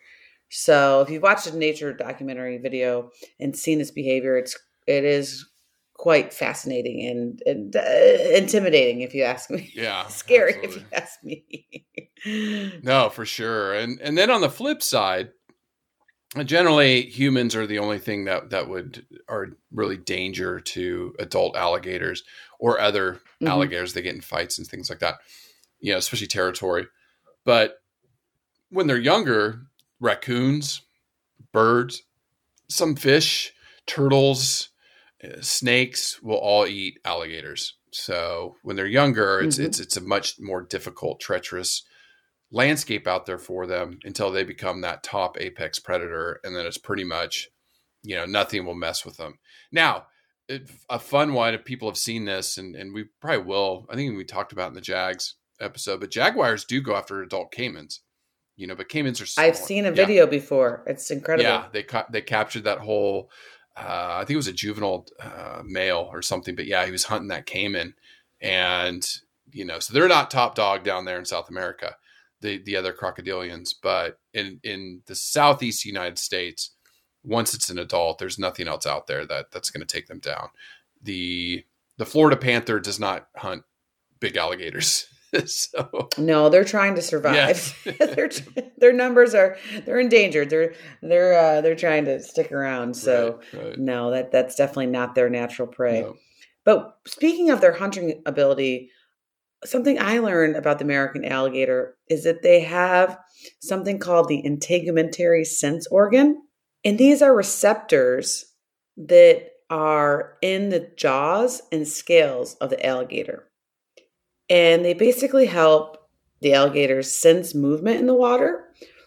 So if you've watched a nature documentary video and seen this behavior, it's it is quite fascinating and, and uh, intimidating, if you ask me. Yeah, scary absolutely. if you ask me. No, for sure. And and then on the flip side, generally humans are the only thing that that would are really danger to adult alligators or other mm-hmm. alligators. They get in fights and things like that, you know, especially territory. But when they're younger, raccoons, birds, some fish, turtles, uh, snakes will all eat alligators. So when they're younger, it's mm-hmm. it's it's a much more difficult, treacherous landscape out there for them until they become that top apex predator. And then it's pretty much, you know, nothing will mess with them. Now, it, a fun one, if people have seen this, and, and we probably will, I think we talked about in the Jags episode, but jaguars do go after adult caimans, you know, but caimans are smaller. I've seen a video yeah. before. It's incredible. Yeah. They ca- they captured that whole, uh, I think it was a juvenile uh, male or something, but yeah, he was hunting that caiman. And, you know, so they're not top dog down there in South America, the the other crocodilians, but in, in the Southeast United States, once it's an adult, there's nothing else out there that that's going to take them down. The, the Florida panther does not hunt big alligators. So no, they're trying to survive. Yes. their their numbers are they're endangered. They're they're uh, they're trying to stick around. So right, right. no, that that's definitely not their natural prey. No. But speaking of their hunting ability, something I learned about the American alligator is that they have something called the integumentary sense organ. And these are receptors that are in the jaws and scales of the alligator. And they basically help the alligators sense movement in the water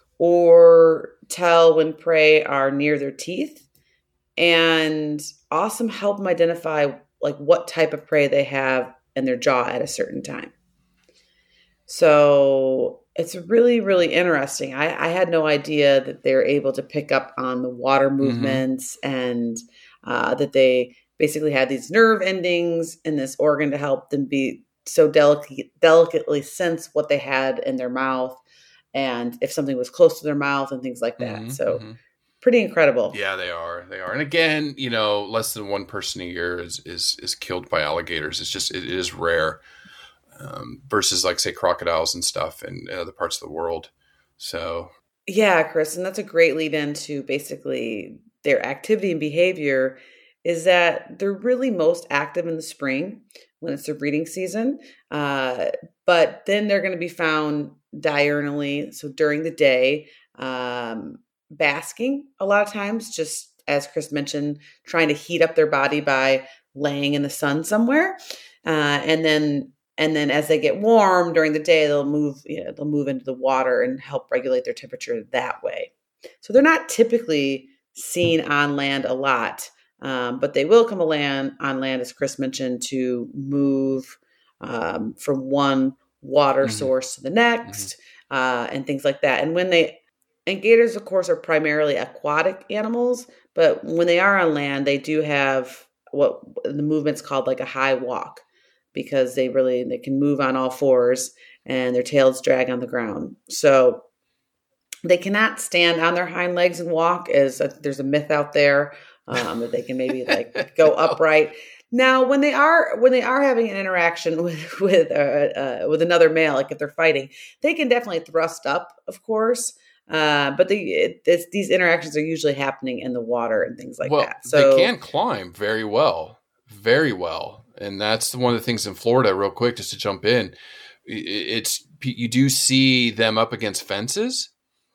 or tell when prey are near their teeth, and also help them identify like what type of prey they have in their jaw at a certain time. So it's really, really interesting. I, I had no idea that they're able to pick up on the water movements mm-hmm. and uh, that they basically had these nerve endings in this organ to help them be so delicate, delicately sense what they had in their mouth and if something was close to their mouth and things like that. Mm-hmm, so mm-hmm. pretty incredible. Yeah, they are. They are. And again, you know, less than one person a year is is is killed by alligators. It's just, it is rare um, versus like say crocodiles and stuff in, in other parts of the world. So. Yeah, Chris. And that's a great lead into basically their activity and behavior is that they're really most active in the spring when it's their breeding season. Uh, but then they're going to be found diurnally. So during the day, um, basking a lot of times, just as Chris mentioned, trying to heat up their body by laying in the sun somewhere. Uh, and then, and then as they get warm during the day, they'll move, you know, they'll move into the water and help regulate their temperature that way. So they're not typically seen on land a lot. Um, but they will come on land, on land, as Chris mentioned, to move um, from one water mm-hmm. source to the next mm-hmm. uh, and things like that. And when they, and gators, of course, are primarily aquatic animals, but when they are on land, they do have what the movement's called like a high walk because they really, they can move on all fours and their tails drag on the ground. So they cannot stand on their hind legs and walk, as a, there's a myth out there. Um, that they can maybe like go upright. Now, when they are when they are having an interaction with with uh, uh, with another male, like if they're fighting, they can definitely thrust up, of course. Uh, but the it, it's, these interactions are usually happening in the water and things like well, that. So they can climb very well, very well, and that's one of the things in Florida. Real quick, just to jump in, it's you do see them up against fences.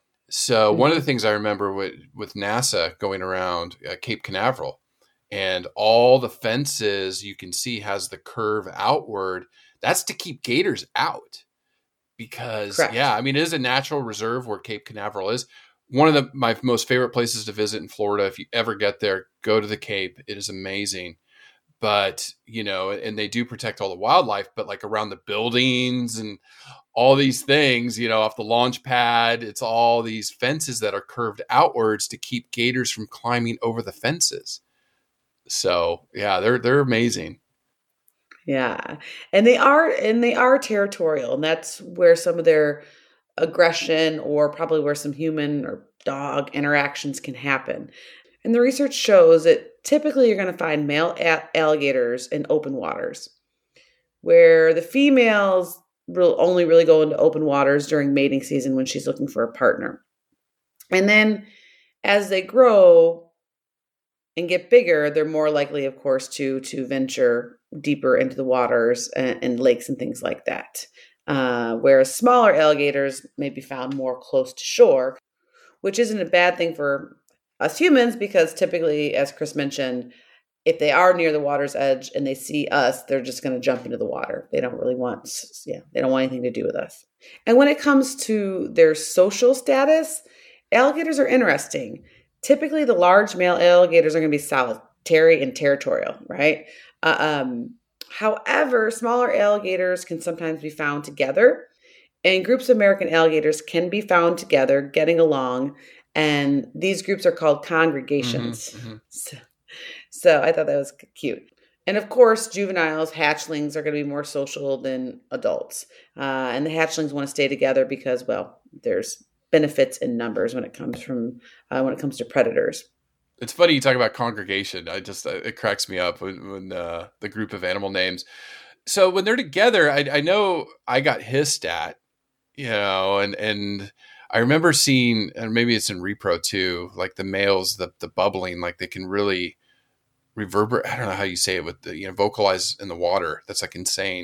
So one of the things I remember with, with NASA going around uh, Cape Canaveral and all the fences you can see has the curve outward. That's to keep gators out because, Correct. yeah, I mean, it is a natural reserve where Cape Canaveral is. One of the, my most favorite places to visit in Florida. If you ever get there, go to the Cape. It is amazing. But, you know, and they do protect all the wildlife, but like around the buildings and all these things, you know, off the launch pad, it's all these fences that are curved outwards to keep gators from climbing over the fences. So yeah, they're, they're amazing. Yeah. And they are, and they are territorial, and that's where some of their aggression or probably where some human or dog interactions can happen. And the research shows that typically you're going to find male a- alligators in open waters, where the females will only really go into open waters during mating season when she's looking for a partner. And then as they grow and get bigger, they're more likely, of course, to to venture deeper into the waters and, and lakes and things like that. Uh, whereas smaller alligators may be found more close to shore, which isn't a bad thing for us humans because typically, as Chris mentioned, if they are near the water's edge and they see us, they're just going to jump into the water. They don't really want, yeah, they don't want anything to do with us. And when it comes to their social status, alligators are interesting. Typically, the large male alligators are going to be solitary and territorial, right? Uh, um, however, smaller alligators can sometimes be found together, and groups of American alligators can be found together, getting along, and these groups are called congregations. Mm-hmm, mm-hmm. So, so I thought that was cute. And of course, juveniles, hatchlings are going to be more social than adults, uh, and the hatchlings want to stay together because, well, there's benefits in numbers when it comes from uh, when it comes to predators. It's funny you talk about congregation. I just uh, it cracks me up when, when uh, the group of animal names. So when they're together, I, I know I got his stat, you know, and and I remember seeing, and maybe it's in repro too, like the males, the the bubbling, like they can really reverberate. I don't know how you say it with the, you know, vocalize in the water. That's like insane.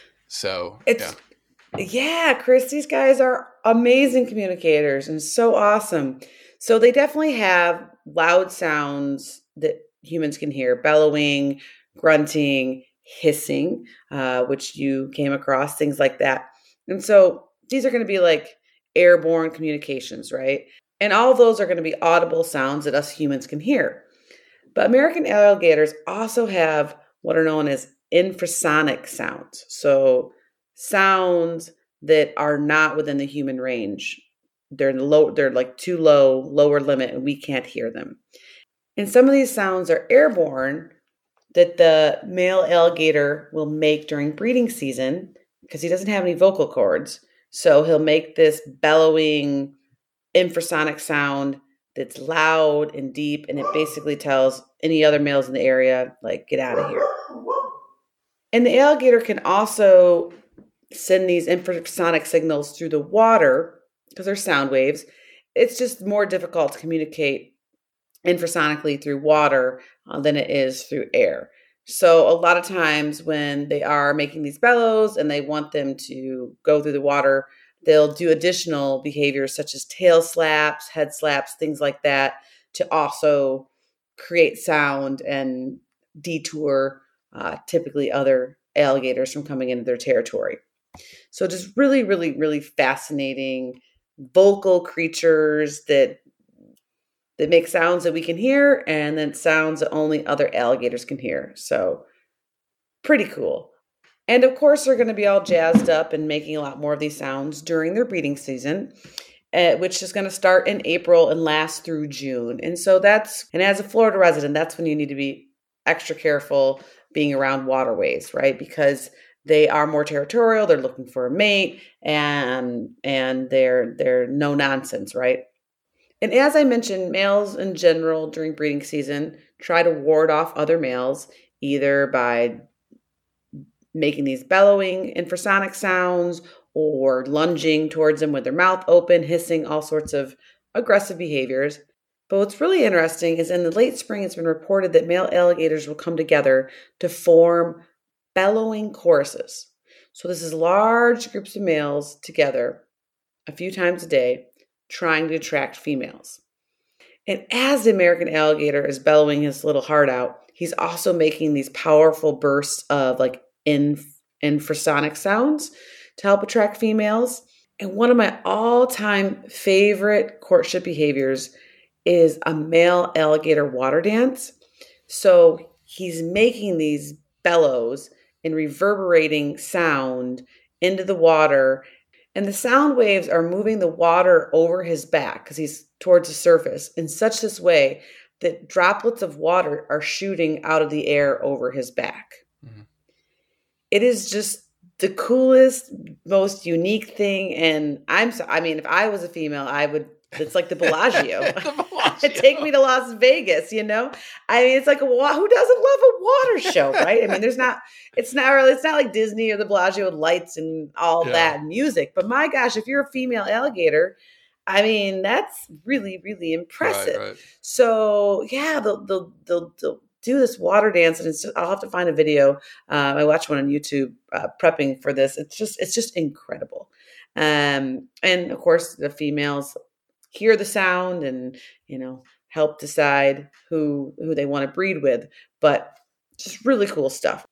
So it's. Yeah. Yeah, Chris, these guys are amazing communicators and so awesome. So they definitely have loud sounds that humans can hear, bellowing, grunting, hissing, uh, which you came across, things like that. And so these are going to be like airborne communications, right? And all of those are going to be audible sounds that us humans can hear. But American alligators also have what are known as infrasonic sounds. So sounds that are not within the human range. They're low, they're like too low, lower limit, and we can't hear them. And some of these sounds are airborne that the male alligator will make during breeding season because he doesn't have any vocal cords. So he'll make this bellowing infrasonic sound that's loud and deep, and it basically tells any other males in the area, like, get out of here. And the alligator can also send these infrasonic signals through the water because they're sound waves. It's just more difficult to communicate infrasonically through water uh, than it is through air. So a lot of times when they are making these bellows and they want them to go through the water, they'll do additional behaviors such as tail slaps, head slaps, things like that to also create sound and detour uh, typically other alligators from coming into their territory. So just really, really, really fascinating vocal creatures that that make sounds that we can hear and then sounds that only other alligators can hear. So pretty cool. And of course, they're going to be all jazzed up and making a lot more of these sounds during their breeding season, uh, which is going to start in April and last through June. And so that's, and as a Florida resident, that's when you need to be extra careful being around waterways, right? Because they are more territorial. They're looking for a mate, and and they're they're no nonsense, right? And as I mentioned, males in general during breeding season try to ward off other males either by making these bellowing infrasonic sounds or lunging towards them with their mouth open, hissing, all sorts of aggressive behaviors. But what's really interesting is in the late spring, it's been reported that male alligators will come together to form bellowing choruses. So this is large groups of males together a few times a day trying to attract females. And as the American alligator is bellowing his little heart out, he's also making these powerful bursts of like inf- infrasonic sounds to help attract females. And one of my all-time favorite courtship behaviors is a male alligator water dance. So he's making these bellows and reverberating sound into the water. And the sound waves are moving the water over his back because he's towards the surface in such this way that droplets of water are shooting out of the air over his back. Mm-hmm. It is just the coolest, most unique thing. And I'm so, I mean, if I was a female, I would, it's like the Bellagio. The Bellagio. Take me to Las Vegas, you know? I mean, it's like, a wa- who doesn't love a water show, right? I mean, there's not, it's not really, it's not like Disney or the Bellagio with lights and all Yeah. that music. But my gosh, if you're a female alligator, I mean, that's really, really impressive. Right, right. So yeah, they'll, they'll, they'll, they'll do this water dance, and it's just, I'll have to find a video. Um, I watched one on YouTube uh, prepping for this. It's just, it's just incredible. Um, and of course, the females hear the sound and, you know, help decide who who they want to breed with. But just really cool stuff.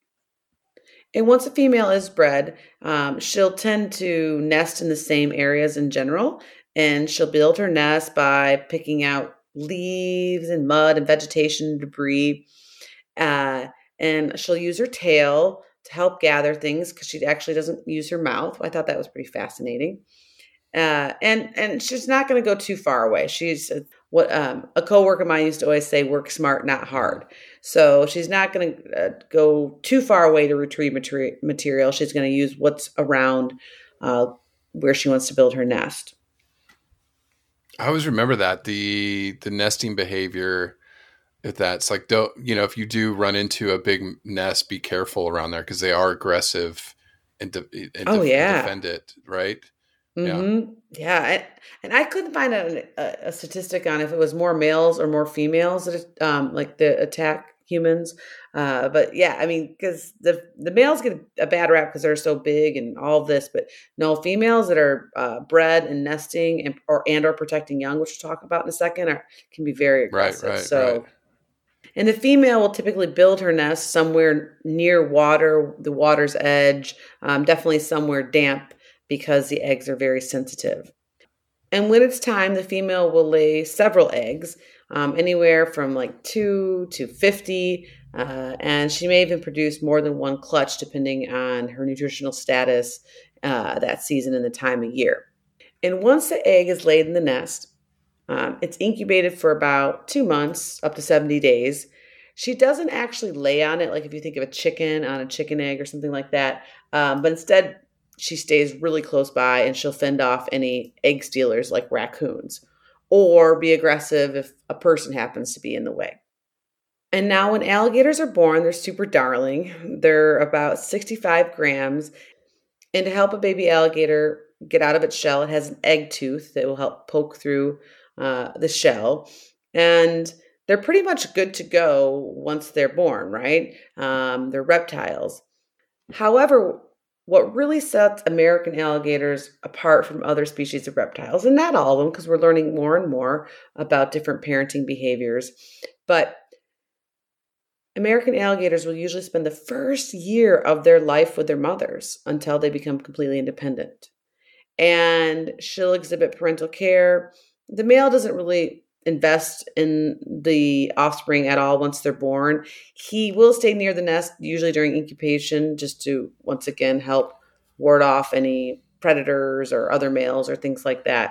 And once a female is bred, um, she'll tend to nest in the same areas in general, and she'll build her nest by picking out leaves and mud and vegetation debris. Uh, and she'll use her tail to help gather things because she actually doesn't use her mouth. I thought that was pretty fascinating. Uh, and and she's not going to go too far away. She's uh, what um, a coworker of mine used to always say: "Work smart, not hard." So she's not going to uh, go too far away to retrieve materi- material. She's going to use what's around uh, where she wants to build her nest. I always remember that the the nesting behavior. If that's like, don't, you know, if you do run into a big nest, be careful around there because they are aggressive and, de- and Oh def- yeah. defend it, right? Mm-hmm. Yeah. And, and I couldn't find a, a, a statistic on if it was more males or more females that um, like the attack humans. Uh, but yeah, I mean, because the the males get a bad rap because they're so big and all this, but no, females that are uh, bred and nesting and or and or protecting young, which we'll talk about in a second, are can be very aggressive. Right, right, so. right. And the female will typically build her nest somewhere near water, the water's edge, um, definitely somewhere damp because the eggs are very sensitive. And when it's time, the female will lay several eggs, um, anywhere from like two to fifty. Uh, and she may even produce more than one clutch depending on her nutritional status uh, that season and the time of year. And once the egg is laid in the nest, Um, it's incubated for about two months, up to seventy days. She doesn't actually lay on it, like if you think of a chicken on a chicken egg or something like that. Um, but instead, she stays really close by and she'll fend off any egg stealers like raccoons or be aggressive if a person happens to be in the way. And now when alligators are born, they're super darling. They're about sixty-five grams. And to help a baby alligator get out of its shell, it has an egg tooth that will help poke through Uh, the shell, and they're pretty much good to go once they're born, right? Um, they're reptiles. However, what really sets American alligators apart from other species of reptiles, and not all of them, because we're learning more and more about different parenting behaviors, but American alligators will usually spend the first year of their life with their mothers until they become completely independent. And she'll exhibit parental care. The male doesn't really invest in the offspring at all once they're born. He will stay near the nest, usually during incubation, just to, once again, help ward off any predators or other males or things like that.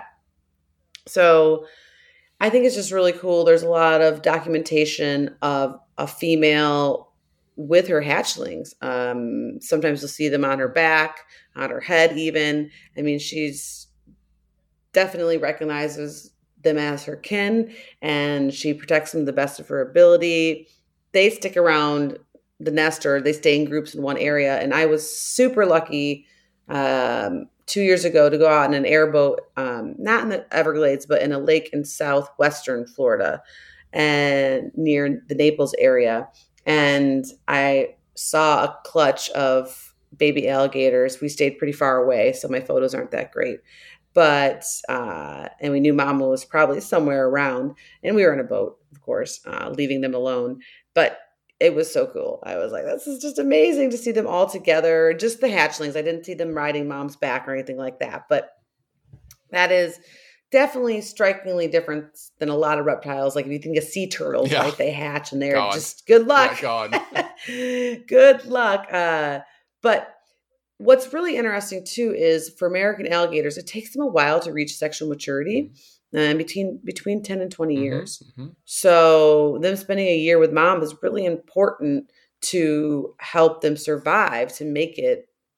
So I think it's just really cool. There's a lot of documentation of a female with her hatchlings. Um, sometimes you'll see them on her back, on her head even. I mean, she's definitely recognizes them as her kin, and she protects them to the best of her ability. They stick around the nest, or they stay in groups in one area. And I was super lucky um, two years ago to go out in an airboat, um, not in the Everglades, but in a lake in southwestern Florida and near the Naples area. And I saw a clutch of baby alligators. We stayed pretty far away, so my photos aren't that great. But, uh, and we knew Mama was probably somewhere around, and we were in a boat, of course, uh, leaving them alone. But it was so cool. I was like, this is just amazing to see them all together. Just the hatchlings. I didn't see them riding Mom's back or anything like that. But that is definitely strikingly different than a lot of reptiles. Like if you think of sea turtles, Yeah. right? They hatch and they're God. just good luck. Yeah, God. Good luck. Uh, but what's really interesting too is for American alligators, it takes them a while to reach sexual maturity, uh, between between ten and twenty Mhm, years. mhm. So them spending a year with mom is really important to help them survive, to make it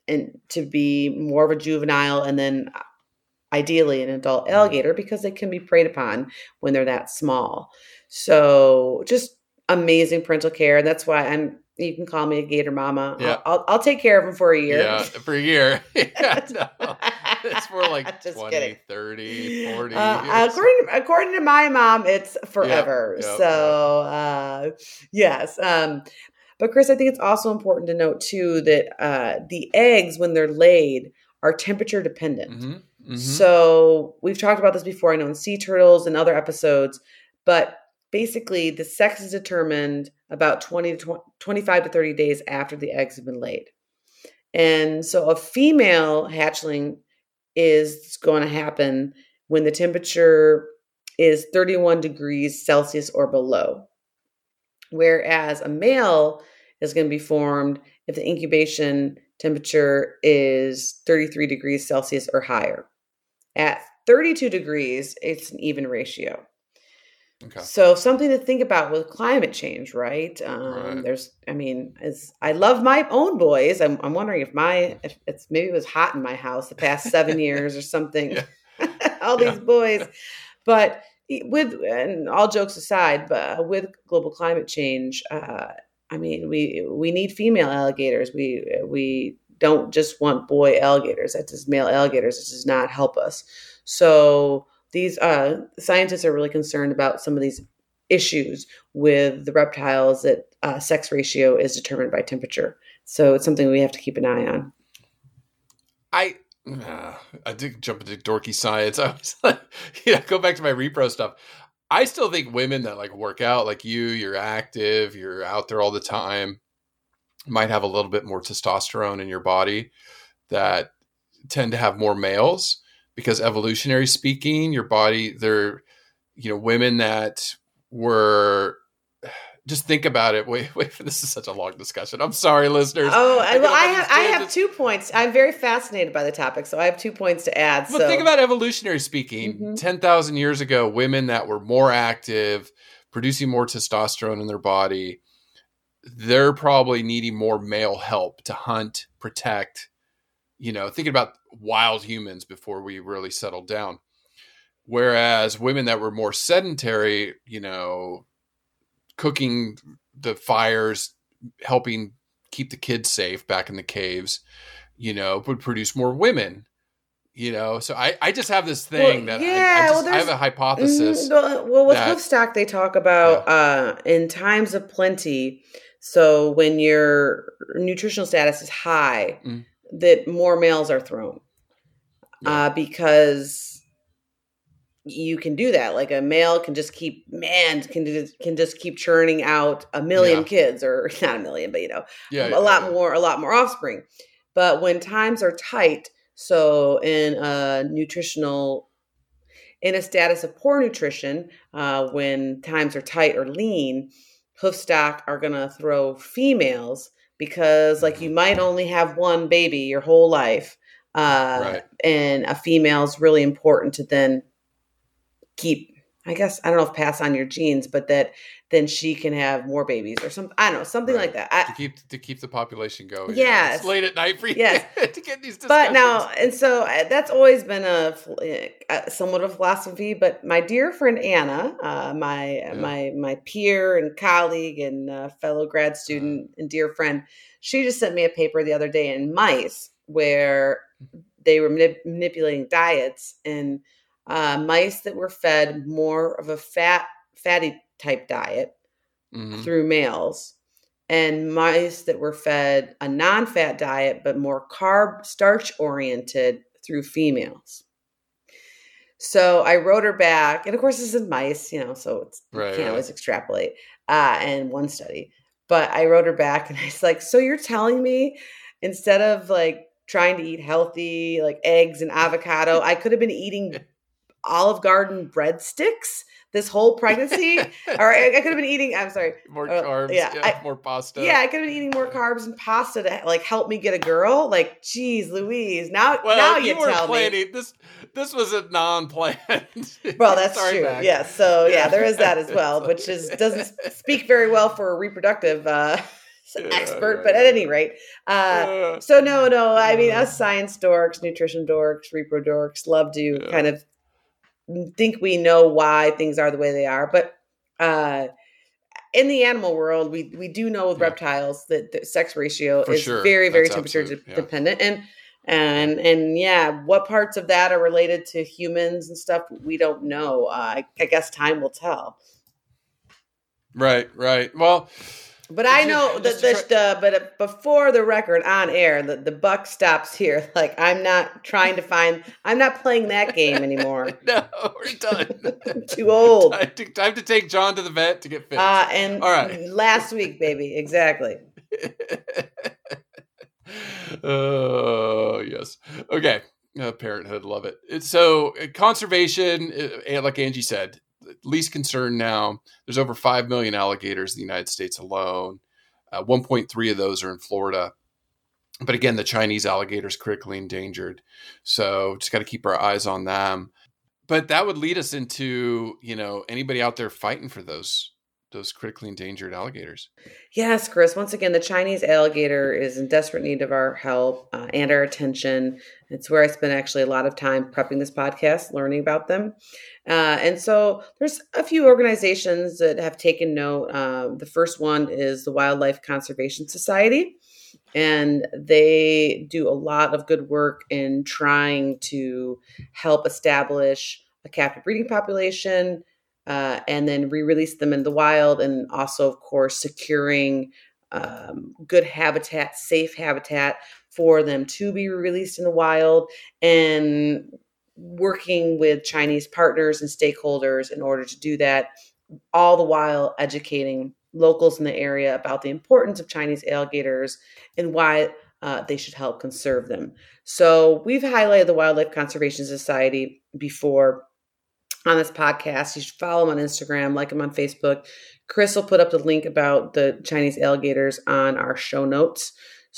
and to be more of a juvenile and then ideally an adult alligator because they can be preyed upon when they're that small. So just amazing parental care. That's why I'm, you can call me a gator mama. Yeah. I'll, I'll, I'll take care of them for a year. Yeah, for a year. Yeah, no. It's more like Just twenty, kidding. thirty, forty. Uh, according, according to my mom, it's forever. Yep, yep, so, uh, yes. Um, but Chris, I think it's also important to note too that uh, the eggs, when they're laid, are temperature dependent. Mm-hmm, mm-hmm. So we've talked about this before, I know in sea turtles and other episodes, but basically the sex is determined about twenty to twenty-five to thirty days after the eggs have been laid. And so a female hatchling is going to happen when the temperature is thirty-one degrees Celsius or below. Whereas a male is going to be formed if the incubation temperature is thirty-three degrees Celsius or higher. At thirty-two degrees, it's an even ratio. Okay. So something to think about with climate change, right? Um, Right. There's, I mean, as I love my own boys. I'm, I'm wondering if my, if it's maybe it was hot in my house the past seven years or something. Yeah. All Yeah. these boys, but with, and all jokes aside, but with global climate change, uh, I mean, we we need female alligators. We we don't just want boy alligators. That's just male alligators. It does not help us. So these uh, scientists are really concerned about some of these issues with the reptiles that uh, sex ratio is determined by temperature. So it's something we have to keep an eye on. I uh, I did jump into dorky science. I was like, you know, go back to my repro stuff. I still think women that like work out like you, you're active, you're out there all the time, might have a little bit more testosterone in your body that tend to have more males because evolutionary speaking, your body, they're, you know, women that were, just think about it. Wait, wait, this is such a long discussion. I'm sorry, listeners. Oh, I, well, I I have I have two points. I'm very fascinated by the topic, so I have two points to add. Well, so. think about evolutionary speaking. Mhm. ten thousand years ago, women that were more active, producing more testosterone in their body, they're probably needing more male help to hunt, protect, you know, thinking about wild humans before we really settled down. Whereas women that were more sedentary, you know, cooking the fires, helping keep the kids safe back in the caves, you know, would produce more women, you know? So I, I just have this thing Well, that yeah, I, I, just, well, I have there's- a hypothesis. Mhm. Well, well, with that- Hoofstock, they talk about uh, in times of plenty. So when your nutritional status is high, Mm. that more males are thrown Yeah. uh, because you can do that. Like a male can just keep man can just, can just keep churning out a million Yeah. kids, or not a million, but you know, Yeah, a yeah, lot yeah. more, a lot more offspring. But when times are tight, so in a nutritional, in a status of poor nutrition, uh, when times are tight or lean, Hoofstock are going to throw females because like you might only have one baby your whole life. Uh, Right. And a female's really important to then keep, I guess, I don't know if pass on your genes, but that then she can have more babies or something. I don't know, something Right. like that. I, to keep to keep the population going. you know, Yes. it's late at night for you Yes. to get these discussions. But now, and so uh, that's always been a uh, somewhat of a philosophy. But my dear friend Anna, uh, my Yeah. my my peer and colleague and uh, fellow grad student and dear friend, she just sent me a paper the other day in mice where they were manip- manipulating diets and uh, mice that were fed more of a fat fatty type diet Mhm. through males, and mice that were fed a non-fat diet but more carb starch oriented through females. So I wrote her back, and of course this is mice, you know, so it's, you Right, can't right. always extrapolate uh, in one study. But I wrote her back, and I was like, so you're telling me instead of like trying to eat healthy, like eggs and avocado, I could have been eating Olive Garden breadsticks this whole pregnancy? Or I I could have been eating, I'm sorry. More uh, carbs, yeah, yeah, I- more pasta. Yeah, I could have been eating more carbs and pasta to like help me get a girl. Like, geez, Louise. Now, Well, now you, you, were tell me. planning this. This was a non-planned. Well, that's Sorry, true. Mac. Yeah. So yeah, Yeah. there is that as well, So- which is doesn't speak very well for reproductive uh, expert, but at any rate, uh, so no, no, I mean, us science dorks, nutrition dorks, repro dorks love to yeah. kind of think we know why things are the way they are. But uh, in the animal world, we, we do know with yeah. reptiles that the sex ratio For is sure. very, very That's temperature absolute, yeah. dependent. And, and, and yeah, what parts of that are related to humans and stuff, we don't know. Uh, I, I guess time will tell. Right, right. Well, but I know that the, the, but before the record on air, the, the buck stops here. Like, I'm not trying to find, I'm not playing that game anymore. No, we're done. Too old. Time to, time to take John to the vet to get fixed. Uh, and All right. last week, baby. Exactly. Oh, uh, yes. Okay. Uh, parenthood. Love it. It's so uh, conservation, uh, like Angie said, least concern now. There's over five million alligators in the United States alone. Uh, one point three of those are in Florida. But again, the Chinese alligator is critically endangered. So just got to keep our eyes on them. But that would lead us into, you know, anybody out there fighting for those those critically endangered alligators. Yes, Chris. Once again, the Chinese alligator is in desperate need of our help uh, and our attention. It's where I spend actually a lot of time prepping this podcast, learning about them. Uh, and so there's a few organizations that have taken note. Uh, the first one is the Wildlife Conservation Society. And they do a lot of good work in trying to help establish a captive breeding population, Uh, and then re-release them in the wild, and also, of course, securing um, good habitat, safe habitat for them to be released in the wild, and working with Chinese partners and stakeholders in order to do that, all the while educating locals in the area about the importance of Chinese alligators and why uh, they should help conserve them. So we've highlighted the Wildlife Conservation Society before on this podcast. You should follow them on Instagram, like them on Facebook. Chris will put up the link about the Chinese alligators on our show notes.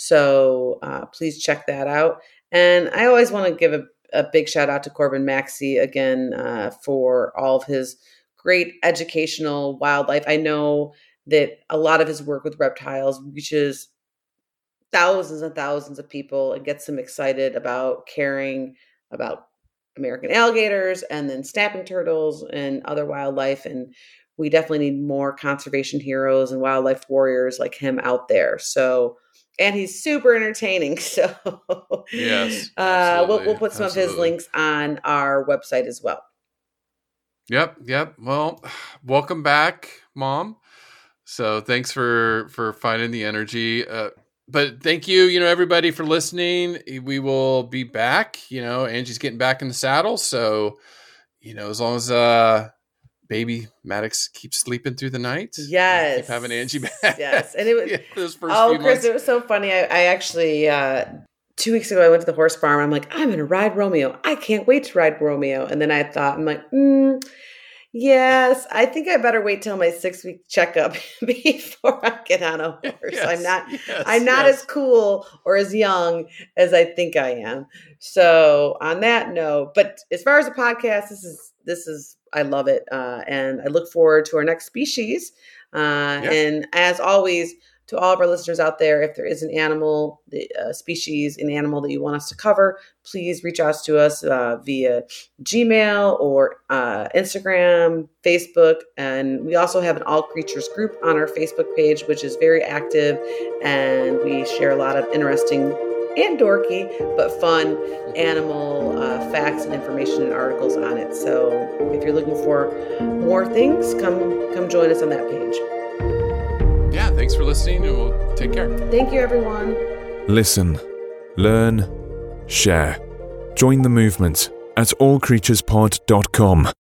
So uh, please check that out. And I always want to give a, a big shout out to Corbin Maxey again uh, for all of his great educational wildlife. I know that a lot of his work with reptiles reaches thousands and thousands of people and gets them excited about caring about American alligators and then snapping turtles and other wildlife. And we definitely need more conservation heroes and wildlife warriors like him out there. So, and he's super entertaining. So yes, uh, we'll, we'll put some absolutely. of his links on our website as well. Yep. Yep. Well, welcome back, Mom. So thanks for, for finding the energy. Uh, But thank you, you know, everybody for listening. We will be back. You know, Angie's getting back in the saddle. So, you know, as long as uh, baby Maddox keeps sleeping through the night. Yes. Keep having Angie back. Yes. And it was, yeah, those first oh, few Chris, months. It was so funny. I, I actually, uh, two weeks ago, I went to the horse farm. I'm like, I'm going to ride Romeo. I can't wait to ride Romeo. And then I thought, I'm like, mm, yes, I think I better wait till my six week checkup before I get on a horse. Yes, I'm not, yes, I'm not yes. as cool or as young as I think I am. So on that note, but as far as the podcast, this is, this is, I love it. Uh, and I look forward to our next species. Uh, yeah. And as always, to all of our listeners out there, if there is an animal, the uh, species, an animal that you want us to cover, please reach out to us uh, via Gmail or uh, Instagram, Facebook. And we also have an All Creatures group on our Facebook page, which is very active. And we share a lot of interesting and dorky, but fun animal uh, facts and information and articles on it. So if you're looking for more things, come come join us on that page. Yeah, thanks for listening, and we'll take care. Thank you, everyone. Listen, learn, share. Join the movement at all creatures pod dot com.